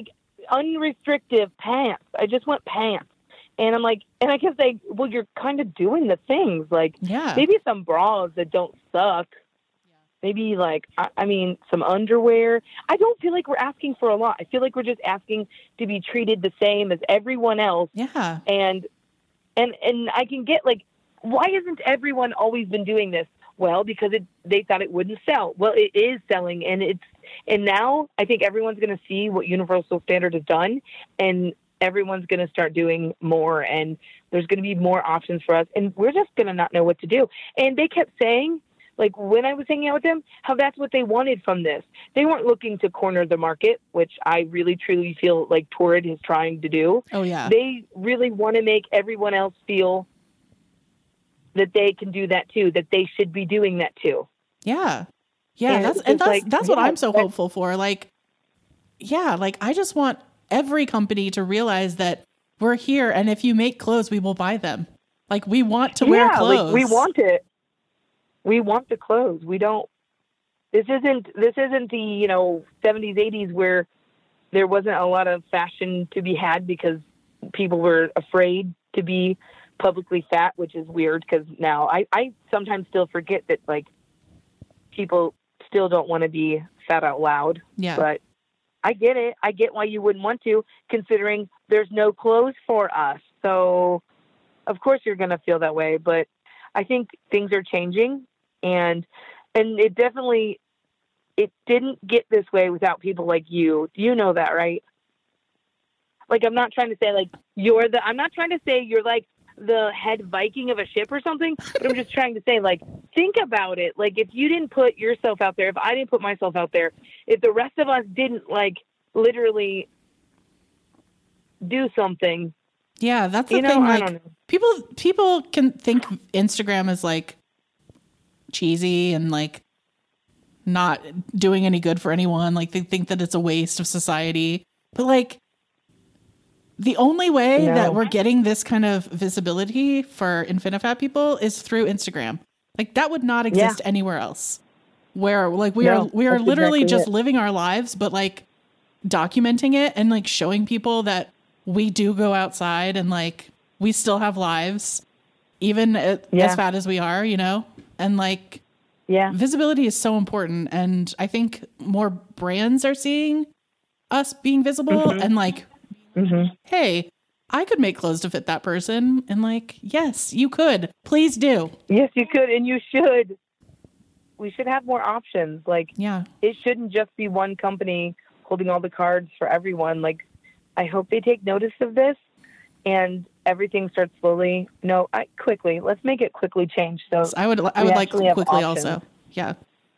unrestricted pants. I just want pants. And I'm like, and I kept saying, well, you're kind of doing the things. Like, maybe some bras that don't suck. Maybe like, I mean, some underwear. I don't feel like we're asking for a lot. I feel like we're just asking to be treated the same as everyone else. Yeah. And I can get like, why hasn't everyone always been doing this? Well, because they thought it wouldn't sell. Well, it is selling, and now I think everyone's going to see what Universal Standard has done, and everyone's going to start doing more, and there's going to be more options for us, and we're just going to not know what to do. And they kept saying, like when I was hanging out with them, how that's what they wanted from this. They weren't looking to corner the market, which I really truly feel like Torrid is trying to do. Oh yeah. They really want to make everyone else feel that they can do that too, that they should be doing that too. Yeah. Yeah. That's what I'm so hopeful for. Like, yeah, like I just want every company to realize that we're here. And if you make clothes, we will buy them. Like we want to wear clothes. Like, we want it. We want the clothes. We don't, this isn't the, 70s, 80s where there wasn't a lot of fashion to be had because people were afraid to be publicly fat, which is weird because now I sometimes still forget that like people still don't want to be fat out loud. Yeah. But I get it. I get why you wouldn't want to, considering there's no clothes for us. So of course you're going to feel that way, but I think things are changing and it definitely, it didn't get this way without people like you. You know that, right? Like, I'm not trying to say like I'm not trying to say you're like the head Viking of a ship or something, but I'm just trying to say, like, think about it. Like, if you didn't put yourself out there, if I didn't put myself out there, if the rest of us didn't like literally do something. Yeah, that's the thing. Like, I don't know. People can think Instagram is like cheesy and like not doing any good for anyone. Like they think that it's a waste of society. But like the only way that we're getting this kind of visibility for InfiniFat people is through Instagram. Like that would not exist anywhere else. Where like we are literally just living our lives, but like documenting it and like showing people that we do go outside and like we still have lives, even as fat as we are, and like, visibility is so important. And I think more brands are seeing us being visible and like, hey, I could make clothes to fit that person. And like, yes, you could. Please do. Yes, you could. And you should. We should have more options. Like, it shouldn't just be one company holding all the cards for everyone. Like, I hope they take notice of this and everything starts slowly. Quickly. Let's make it quickly change. So I would like quickly also. Yeah.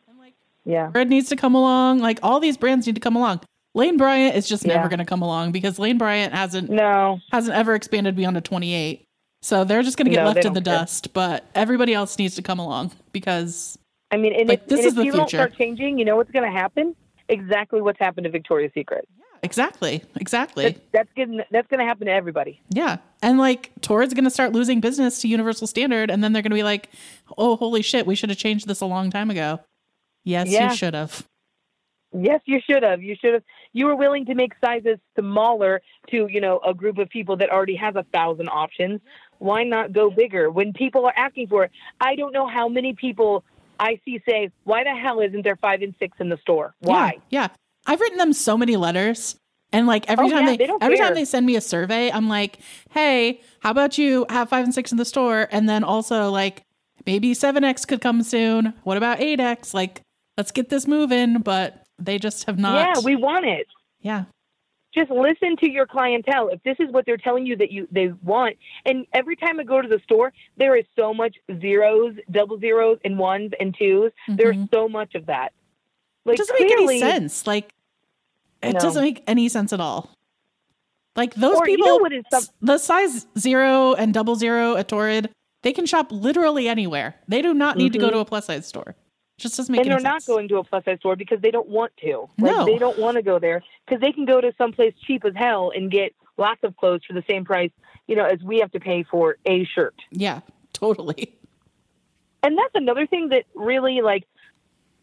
Red needs to come along. Like all these brands need to come along. Lane Bryant is just never going to come along because Lane Bryant hasn't ever expanded beyond a 28. So they're just going to get left in the dust. But everybody else needs to come along because I mean, and like, this is the future. Don't start changing, you know what's going to happen? Exactly what's happened to Victoria's Secret. Exactly. That's going to happen to everybody. Yeah. And like Torrid's going to start losing business to Universal Standard. And then they're going to be like, oh, holy shit, we should have changed this a long time ago. Yes, you should have. Yes, you should have. You were willing to make sizes smaller to, a group of people that already has 1,000 options. Why not go bigger when people are asking for it? I don't know how many people I see say, why the hell isn't there 5 and 6 in the store? Why? Yeah. I've written them so many letters and like every time they send me a survey, I'm like, hey, how about you have 5 and 6 in the store? And then also like maybe 7X could come soon. What about 8X? Like, let's get this moving. But they just have not. Yeah, we want it. Yeah. Just listen to your clientele. If this is what they're telling you that they want, and every time I go to the store, there is so much zeros, double zeros, and ones and twos. There's so much of that. Like, it doesn't make any sense. Like, it doesn't make any sense at all. Like those people, the size 0 and 00 at Torrid, they can shop literally anywhere. They do not need to go to a plus size store. Just doesn't make any sense. And they're not going to a plus size store because they don't want to. Like, they don't want to go there because they can go to someplace cheap as hell and get lots of clothes for the same price, as we have to pay for a shirt. Yeah, totally. And that's another thing that really, like,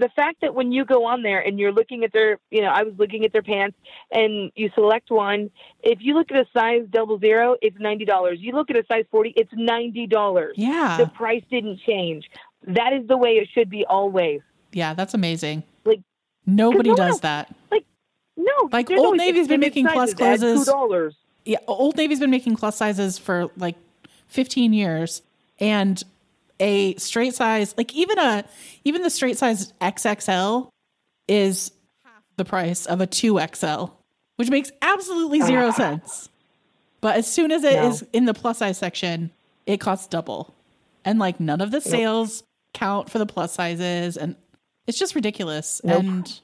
the fact that when you go on there and you're looking at their, I was looking at their pants and you select one, if you look at a size 00, it's $90. You look at a size 40, it's $90. Yeah. The price didn't change. That is the way it should be always. Yeah, that's amazing. Like, nobody does that. Like, no. Like Old Navy's been making plus clothes. $2. Yeah, Old Navy's been making plus sizes for like 15 years, and a straight size, like even the straight size XXL is half the price of a 2XL, which makes absolutely zero sense. But as soon as it is in the plus size section, it costs double. And like none of the sales count for the plus sizes, and it's just ridiculous. And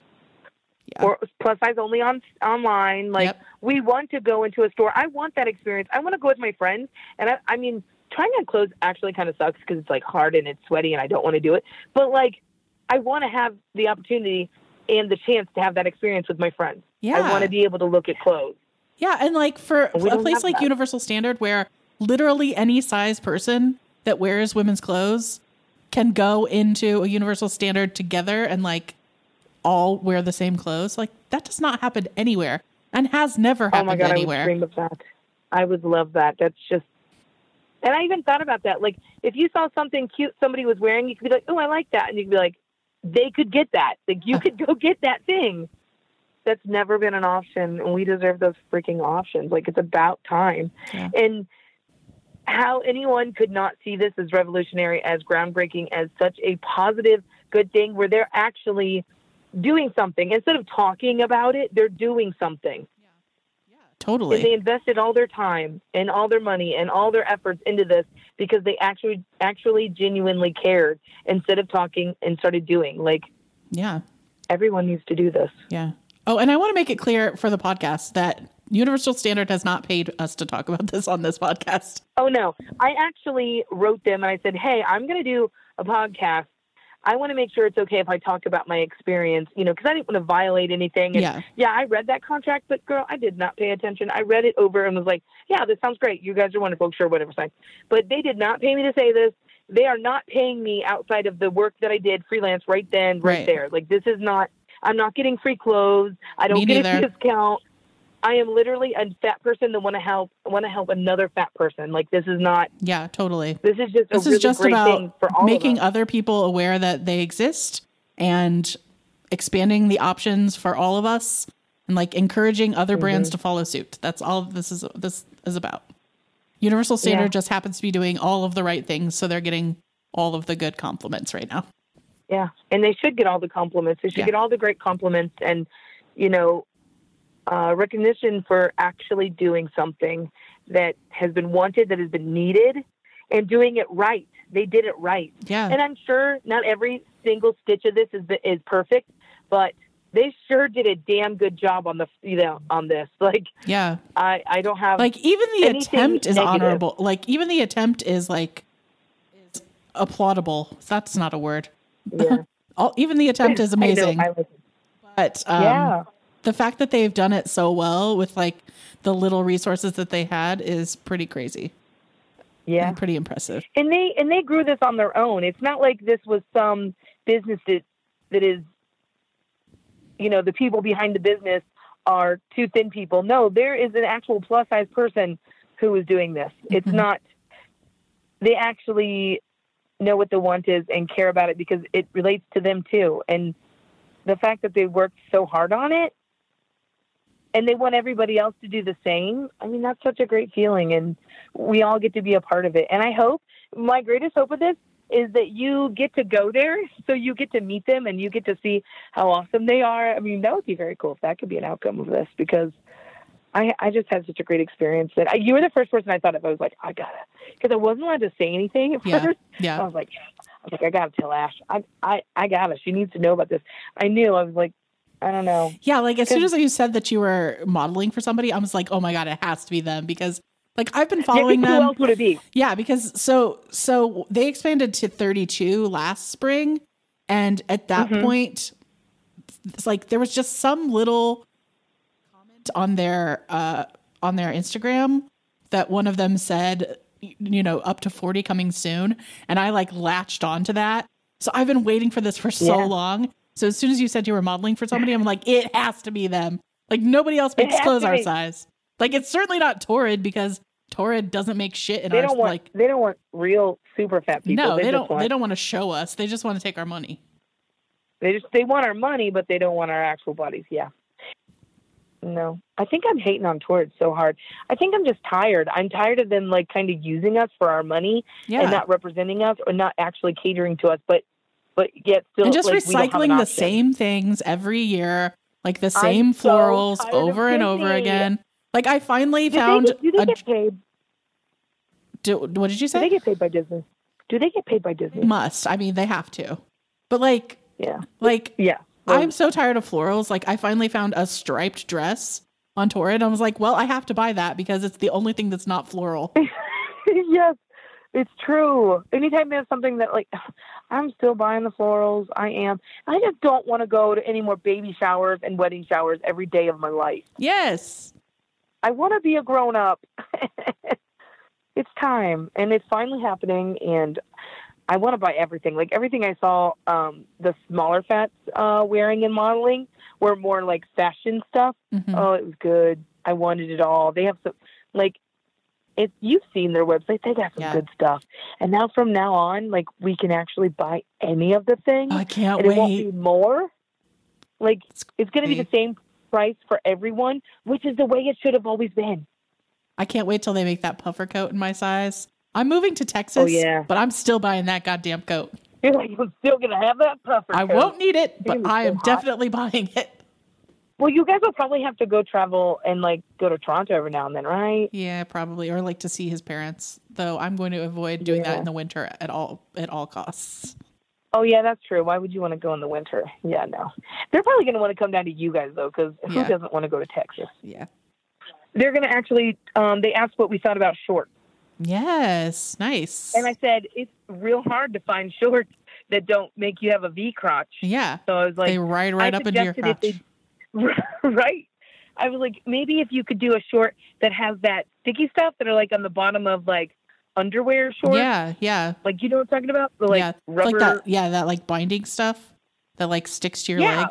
or plus size only online. Like we want to go into a store. I want that experience. I want to go with my friends. And I mean, trying on clothes actually kind of sucks because it's like hard and it's sweaty and I don't want to do it. But like, I want to have the opportunity and the chance to have that experience with my friends. Yeah. I want to be able to look at clothes. Yeah. And like for a place like Universal Standard where literally any size person that wears women's clothes can go into a Universal Standard together and like all wear the same clothes. Like that does not happen anywhere and has never happened anywhere. I would dream of that. I would love that. That's just, and I even thought about that. Like if you saw something cute somebody was wearing, you could be like, oh, I like that. And you could be like, they could get that. Like you could go get that thing. That's never been an option. And we deserve those freaking options. Like it's about time. Yeah. And how anyone could not see this as revolutionary, as groundbreaking, as such a positive, good thing where they're actually doing something. Instead of talking about it, they're doing something. Yeah, totally. And they invested all their time and all their money and all their efforts into this because they actually genuinely cared instead of talking and started doing. Like, yeah, everyone needs to do this. Yeah. Oh, and I want to make it clear for the podcast that Universal Standard has not paid us to talk about this on this podcast. Oh, no. I actually wrote them and I said, hey, I'm going to do a podcast. I want to make sure it's okay if I talk about my experience, because I didn't want to violate anything. And I read that contract, but girl, I did not pay attention. I read it over and was like, yeah, this sounds great. You guys are wonderful. Sure, whatever. Fine. But they did not pay me to say this. They are not paying me outside of the work that I did freelance right then, right there. Like this is not, I'm not getting free clothes. I don't get a discount. I am literally a fat person that want to help another fat person. Like this is not. Yeah, totally. This is just a really great thing for all making of us. Other people aware that they exist and expanding the options for all of us and like encouraging other brands to follow suit. That's all this is about. Universal Standard just happens to be doing all of the right things. So they're getting all of the good compliments right now. Yeah. And they should get all the compliments. They should get all the great compliments and, recognition for actually doing something that has been wanted, that has been needed, and doing it right. They did it right. Yeah. And I'm sure not every single stitch of this is perfect, but they sure did a damn good job on on this. Like, yeah, I don't have like even the attempt is negative. Honorable. Like even the attempt is like is applaudable. That's not a word. Yeah. Even the attempt is amazing. I like it. But the fact that they've done it so well with like the little resources that they had is pretty crazy. Yeah. And pretty impressive. And they grew this on their own. It's not like this was some business that is, the people behind the business are two thin people. No, there is an actual plus size person who is doing this. It's not, they actually know what the want is and care about it because it relates to them too. And the fact that they worked so hard on it and they want everybody else to do the same. I mean, that's such a great feeling and we all get to be a part of it. And I hope, my greatest hope of this is that you get to go there so you get to meet them and you get to see how awesome they are. I mean, that would be very cool if that could be an outcome of this because I just had such a great experience that you were the first person I thought of. I was like, I gotta, because I wasn't allowed to say anything at first. Yeah. I was like, I gotta tell Ash. I gotta. She needs to know about this. I knew. I was like, I don't know. Yeah, like as soon as you said that you were modeling for somebody, I was like, oh my God, it has to be them because like I've been following them. Who else would it be? Yeah, because so they expanded to 32 last spring, and at that point, it's like there was just some little comment on their Instagram that one of them said, up to 40 coming soon, and I like latched onto that. So I've been waiting for this for so long. So as soon as you said you were modeling for somebody, I'm like, it has to be them. Like nobody else makes clothes our size. Like it's certainly not Torrid because Torrid doesn't make shit in They our don't want, like. they don't want real super fat people. No, they don't. Want, they don't want to show us. They just want to take our money. They want our money, but they don't want our actual bodies. Yeah. No, I think I'm hating on Torrid so hard. I think I'm just tired. I'm tired of them like kind of using us for our money and not representing us or not actually catering to us, but yet still and just like, recycling the same things every year, like the same florals over and over again. Like I finally found. Do they get paid? What did you say? Do they get paid by Disney? Do they get paid by Disney? Must. I mean, they have to. But like, yeah. I'm so tired of florals. Like I finally found a striped dress on Torrid. I was like, well, I have to buy that because it's the only thing that's not floral. Yes, it's true. Anytime there's something that like, I'm still buying the florals. I am. I just don't want to go to any more baby showers and wedding showers every day of my life. Yes. I want to be a grown up. It's time, and it's finally happening, and I want to buy everything. Like everything I saw the smaller fats wearing and modeling were more like fashion stuff. Mm-hmm. Oh, it was good. I wanted it all. They have some, like, if you've seen their website, they got some good stuff. And now from now on, like, we can actually buy any of the things. I can't and wait. It won't be more. Like, it's going to be the same price for everyone, which is the way it should have always been. I can't wait till they make that puffer coat in my size. I'm moving to Texas, but I'm still buying that goddamn coat. You're like, I'm still going to have that puffer coat. I won't need it, but I am definitely buying it. Well, you guys will probably have to go travel and like go to Toronto every now and then, right? Yeah, probably. Or like to see his parents, though I'm going to avoid doing that in the winter at all costs. Oh, yeah, that's true. Why would you want to go in the winter? Yeah, no. They're probably going to want to come down to you guys, though, because who doesn't want to go to Texas? Yeah. They're going to actually, they asked what we thought about shorts. Yes, nice. And I said, it's real hard to find shorts that don't make you have a V crotch. Yeah. So I was like, they ride right up into your crotch. Right. I was like, maybe if you could do a short that has that sticky stuff that are like on the bottom of like underwear shorts. Yeah, yeah. Like, you know what I'm talking about? The, like, rubber. Like that, that like binding stuff that like sticks to your leg.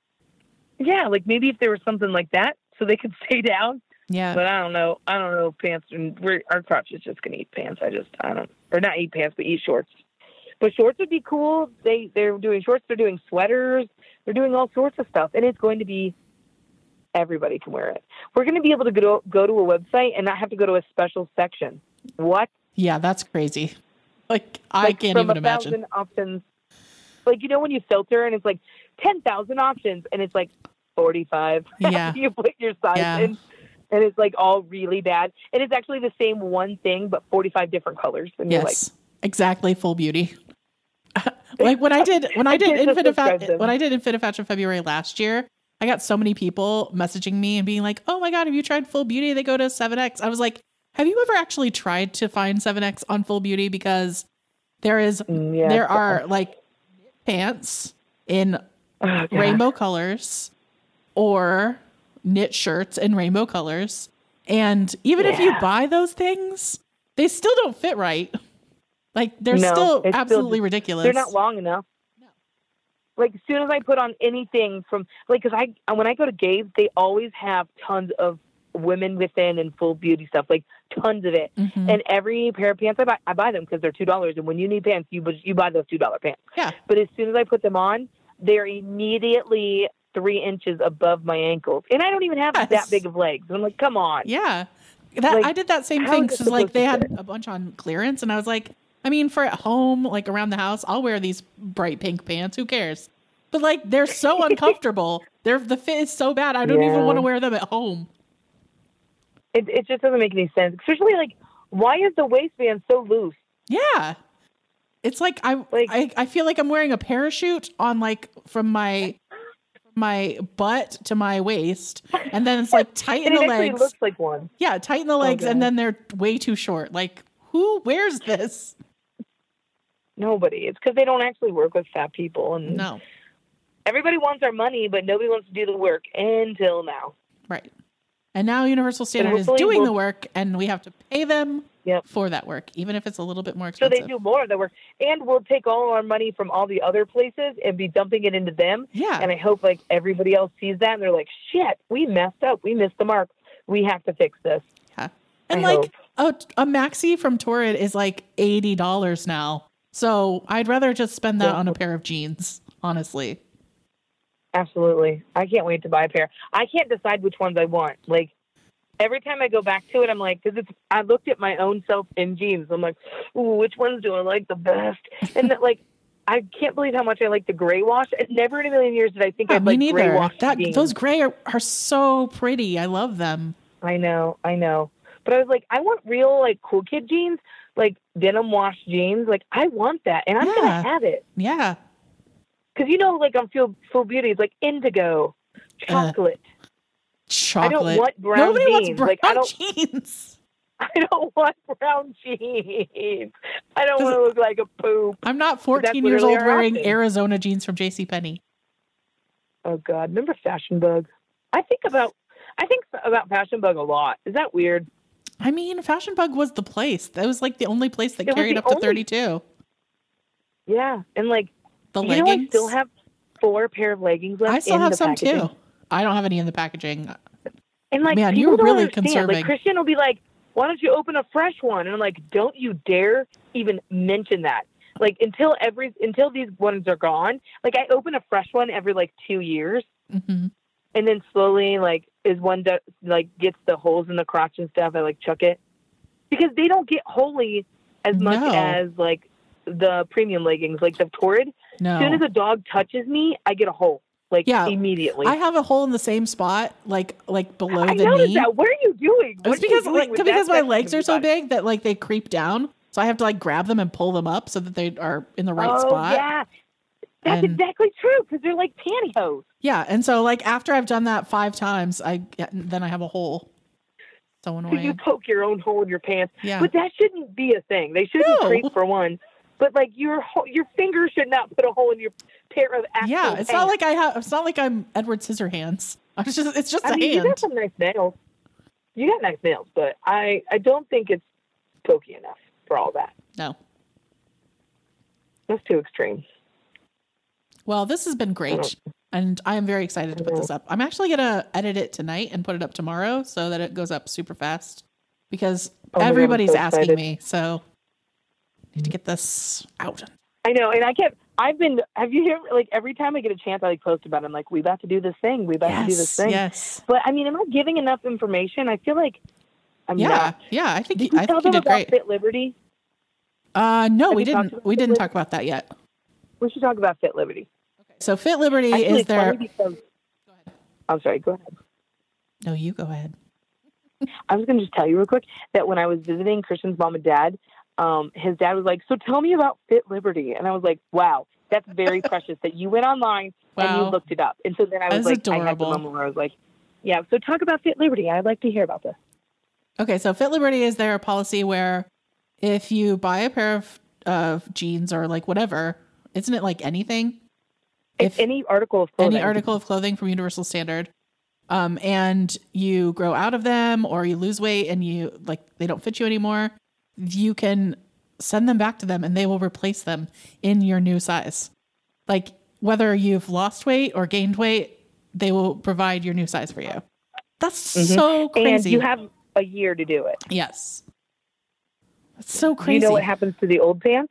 Like maybe if there was something like that so they could stay down. Yeah. But I don't know if pants, and our crotch is just going to eat pants. Or not eat pants, but eat shorts. But shorts would be cool. They're doing shorts. They're doing sweaters. They're doing all sorts of stuff. And it's going to be, everybody can wear it. We're going to be able to go to a website and not have to go to a special section. What? Yeah, that's crazy. Like I can't even imagine. 1,000 options. Like, you know, when you filter and it's like 10,000 options and it's like 45. Yeah. You put your size in. And it's like all really bad. And it's actually the same one thing, but 45 different colors. And you're like, exactly. Full beauty. Like when I did Infinifashion February last year, I got so many people messaging me and being like, oh my God, have you tried Full Beauty? They go to 7X. I was like, have you ever actually tried to find 7X on Full Beauty? Because there are like pants in rainbow colors or knit shirts in rainbow colors. And even if you buy those things, they still don't fit right. Like they're still absolutely ridiculous. They're not long enough. No. Like as soon as I put on anything from like, cause when I go to Gabe's, they always have tons of women within and Full Beauty stuff, like tons of it. Mm-hmm. And every pair of pants I buy them because they're $2. And when you need pants, you buy those $2 pants. Yeah. But as soon as I put them on, they're immediately 3 inches above my ankles. And I don't even have that big of legs. And I'm like, come on. Yeah. I did that same thing because like they had a bunch on clearance and I was like, I mean, for at home, like around the house, I'll wear these bright pink pants. Who cares? But like, they're so uncomfortable. The fit is so bad. I don't even want to wear them at home. It just doesn't make any sense. Especially like, why is the waistband so loose? Yeah. It's like, I feel like I'm wearing a parachute on like from my butt to my waist. And then it's like tighten the legs. It actually looks like one. Yeah. Tighten the legs. And then they're way too short. Like who wears this? Nobody. It's because they don't actually work with fat people. And no. Everybody wants our money, but nobody wants to do the work until now. Right. And now Universal Standard is hopefully doing we'll- the work, and we have to pay them Yep. for that work, even if it's a little bit more So expensive. they do more of the work, and we'll take all our money from all the other places and be dumping it into them. Yeah. And I hope like everybody else sees that and they're like, shit, we messed up. We missed the mark. We have to fix this. Yeah. And I like a maxi from Torrid is like $80 now. So I'd rather just spend that on a pair of jeans, honestly. Absolutely. I can't wait to buy a pair. I can't decide which ones I want. Like every time I go back to it, I'm like, I looked at my own self in jeans. I'm like, ooh, which ones do I like the best? And that, like, I can't believe how much I like the gray wash. Never in a million years did I think I'd me like gray neither. wash jeans. Those gray are so pretty. I love them. I know. But I was like, I want real like cool kid jeans, like denim wash jeans. Like I want that, and I'm gonna have it. Yeah. Because like on Full Beauty, it's like indigo, chocolate. Chocolate. I don't want brown Nobody jeans. wants brown Like jeans. I don't want brown jeans. I don't want to look like a poop. I'm not 14 years literally old our wearing option. Arizona jeans from JCPenney. Oh God, remember Fashion Bug? I think about Fashion Bug a lot. Is that weird? I mean, Fashion Bug was the place. That was like the only place that It was carried the up to only- 32. Yeah, and like The you leggings. know, I still have 4 pair of leggings left. I still in have the some packaging. too. I don't have any in the packaging. And like, Man, people you're don't really understand. conserving. Like Christian will be like, "Why don't you open a fresh one?" And I'm like, "Don't you dare even mention that." Like until these ones are gone. Like I open a fresh one every like 2 years, Mm-hmm. and then slowly, like as one gets the holes in the crotch and stuff, I like chuck it because they don't get holy as much No. as like the premium leggings, like the Torrid. No. As soon as a dog touches me, I get a hole. Like immediately. I have a hole in the same spot, like below I the noticed knee. that. What are you doing? It's because my legs are so big that like they creep down. So I have to like grab them and pull them up so that they are in the right spot. Yeah. That's And- exactly true because they're like pantyhose. Yeah, and so like after I've done that 5 times, then I have a hole. So Because you annoying. poke your own hole in your pants. Yeah. But that shouldn't be a thing. They shouldn't No. creep for one. But like your finger should not put a hole in your pair of actual Yeah, it's pants. not like it's not like I'm Edward Scissorhands. It's just I a mean, you hand. got some nice nails. You got nice nails, but I don't think it's pokey enough for all that. No. That's too extreme. Well, this has been great, and I am very excited to put this up. I'm actually gonna edit it tonight and put it up tomorrow so that it goes up super fast because my God, I'm everybody's so asking excited. me. So I need to get this out. I know, and have you heard, like, every time I get a chance, I, like, post about it. I'm like, we about to do this thing. We about to do this thing. Yes. But, I mean, am I giving enough information? I feel like I'm Yeah. not. Yeah. I think Did you you tell did them about great. Fit Liberty? No, we you talked didn't. about We Fit didn't Liberty? talk about that yet. We should talk about Fit Liberty. So Fit Liberty Actually, is it's there. funny because, I'm sorry, go ahead. No, you go ahead. I was going to just tell you real quick that when I was visiting Christian's mom and dad, his dad was like, "So tell me about Fit Liberty." And I was like, wow, that's very precious that you went online and you Wow. looked it up. And so then I was That is like, I had the adorable. moment where I was like, yeah, so talk about Fit Liberty. I'd like to hear about this. Okay, so Fit Liberty is their policy where if you buy a pair of jeans or like whatever, isn't it like anything? If any article of clothing. Any article of clothing from Universal Standard, and you grow out of them or you lose weight and they don't fit you anymore, you can send them back to them and they will replace them in your new size. Like whether you've lost weight or gained weight, they will provide your new size for you. That's so crazy. And you have a year to do it. Yes. That's so Do crazy. you know what happens to the old pants?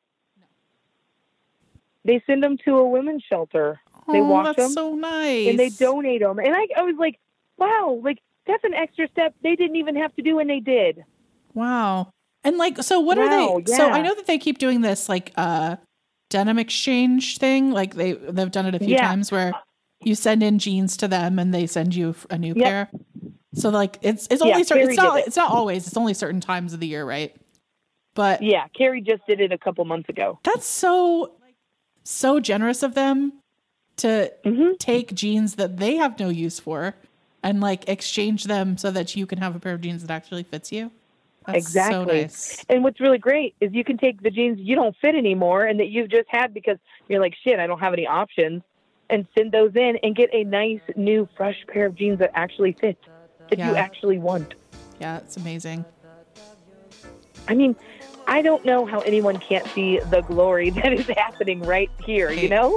They send them to a women's shelter. They wash that's them so nice. and they donate them. And I was like, wow, like that's an extra step they didn't even have to do and they did. Wow. And like, so what are Wow, they? So yeah. I know that they keep doing this like denim exchange thing. Like they've done it a few Yeah. times where you send in jeans to them and they send you a new Yep. pair. So like it's only certain, Carrie did it. it's not always, it's only certain times of the year, right? But Yeah, Carrie just did it a couple months ago. that's so generous of them to take jeans that they have no use for and like exchange them so that you can have a pair of jeans that actually fits you. That's Exactly. so nice. And what's really great is you can take the jeans you don't fit anymore and that you've just had because you're like, shit, I don't have any options, and send those in and get a nice new fresh pair of jeans that actually fit. if you actually want. Yeah, it's amazing. I mean, I don't know how anyone can't see the glory that is happening right here, you know?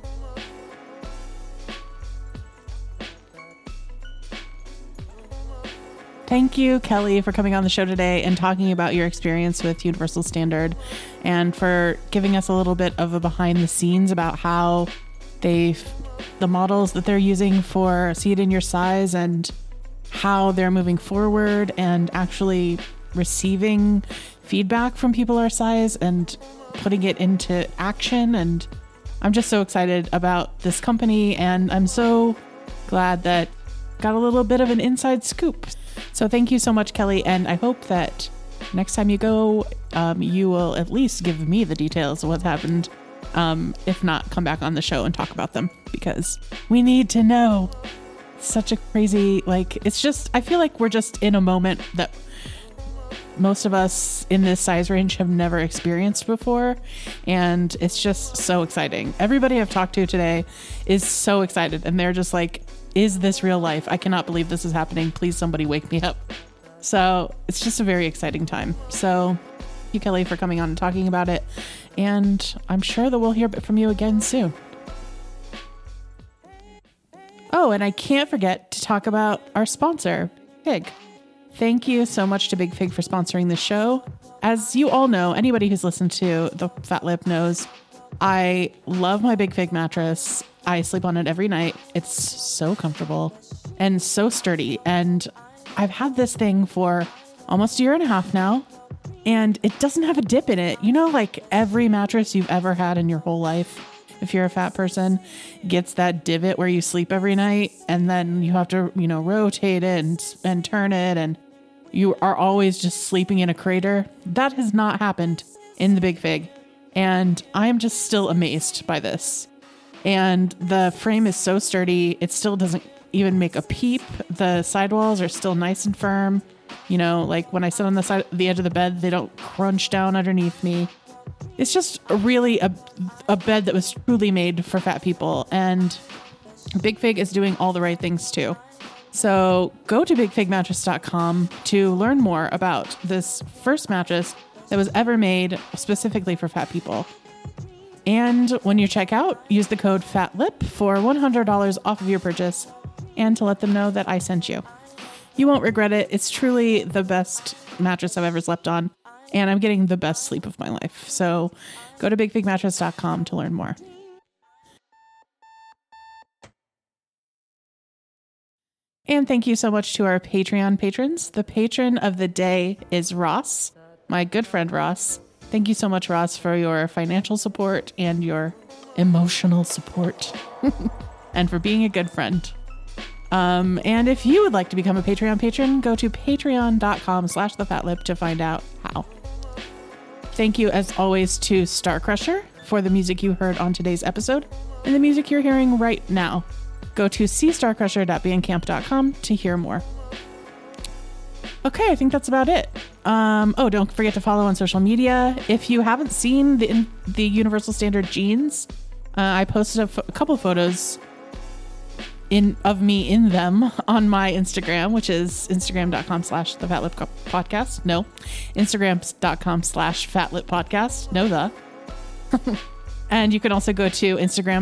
Thank you, Kelly, for coming on the show today and talking about your experience with Universal Standard and for giving us a little bit of a behind the scenes about how the models that they're using for See It in Your Size and how they're moving forward and actually receiving feedback from people our size and putting it into action. And I'm just so excited about this company, and I'm so glad that got a little bit of an inside scoop. So thank you so much, Kelly. And I hope that next time you go, you will at least give me the details of what's happened. If not, come back on the show and talk about them, because we need to know. Such a crazy, it's just, I feel like we're just in a moment that most of us in this size range have never experienced before. And it's just so exciting. Everybody I've talked to today is so excited, and they're just like, is this real life? I cannot believe this is happening. Please, somebody wake me up. So it's just a very exciting time. So thank you, Kelly, for coming on and talking about it. And I'm sure that we'll hear from you again soon. Oh, and I can't forget to talk about our sponsor, Fig. Thank you so much to Big Fig for sponsoring the show. As you all know, anybody who's listened to the Fat Lip knows, I love my Big Fig mattress. I sleep on it every night. It's so comfortable and so sturdy. And I've had this thing for almost a year and a half now, and it doesn't have a dip in it. You know, like every mattress you've ever had in your whole life, if you're a fat person, gets that divot where you sleep every night, and then you have to, rotate it and turn it, and you are always just sleeping in a crater. That has not happened in the Big Fig. And I'm just still amazed by this. And the frame is so sturdy, it still doesn't even make a peep. The sidewalls are still nice and firm. Like when I sit on the edge of the bed, they don't crunch down underneath me. It's just really a bed that was truly made for fat people. And Big Fig is doing all the right things too. So go to bigfigmattress.com to learn more about this first mattress that was ever made specifically for fat people. And when you check out, use the code FATLIP for $100 off of your purchase, and to let them know that I sent you. You won't regret it. It's truly the best mattress I've ever slept on, and I'm getting the best sleep of my life. So go to bigfigmattress.com to learn more. And thank you so much to our Patreon patrons. The patron of the day is Ross, my good friend Ross. Thank you so much, Ross, for your financial support and your emotional support and for being a good friend. And if you would like to become a Patreon patron, go to patreon.com/thefatlip to find out how. Thank you, as always, to Star Crusher for the music you heard on today's episode and the music you're hearing right now. Go to cstarcrusher.bandcamp.com to hear more. Okay, I think that's about it. Don't forget to follow on social media. If you haven't seen the Universal Standard jeans, I posted a couple photos of me in them on my Instagram, which is instagram.com/thefatlip podcast. No, instagram.com/fatlip podcast. No, and you can also go to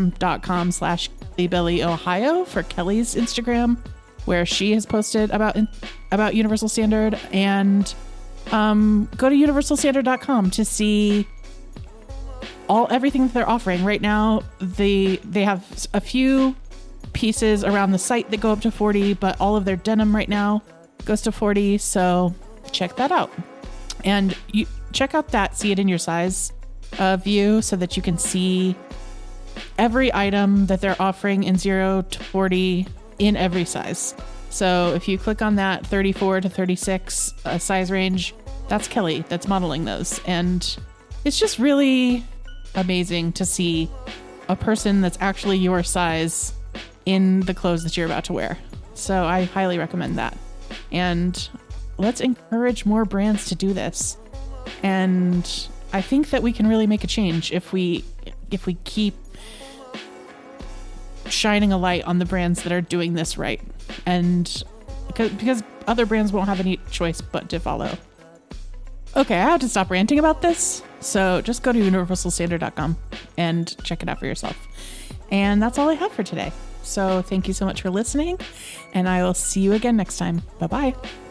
instagram.com/kellybellyohio for Kelly's Instagram, where she has posted about Universal Standard, and go to universalstandard.com to see everything that they're offering right now. They have a few pieces around the site that go up to 40, but all of their denim right now goes to 40. So check that out, and you check out that See It in Your Size view so that you can see every item that they're offering in 0 to 40 in every size. So if you click on that 34 to 36 size range, that's Kelly that's modeling those. And it's just really amazing to see a person that's actually your size in the clothes that you're about to wear. So I highly recommend that. And let's encourage more brands to do this. And I think that we can really make a change if we keep shining a light on the brands that are doing this right. And because other brands won't have any choice but to follow. Okay, I have to stop ranting about this. So just go to universalstandard.com and check it out for yourself. And that's all I have for today. So thank you so much for listening, and I will see you again next time. Bye-bye.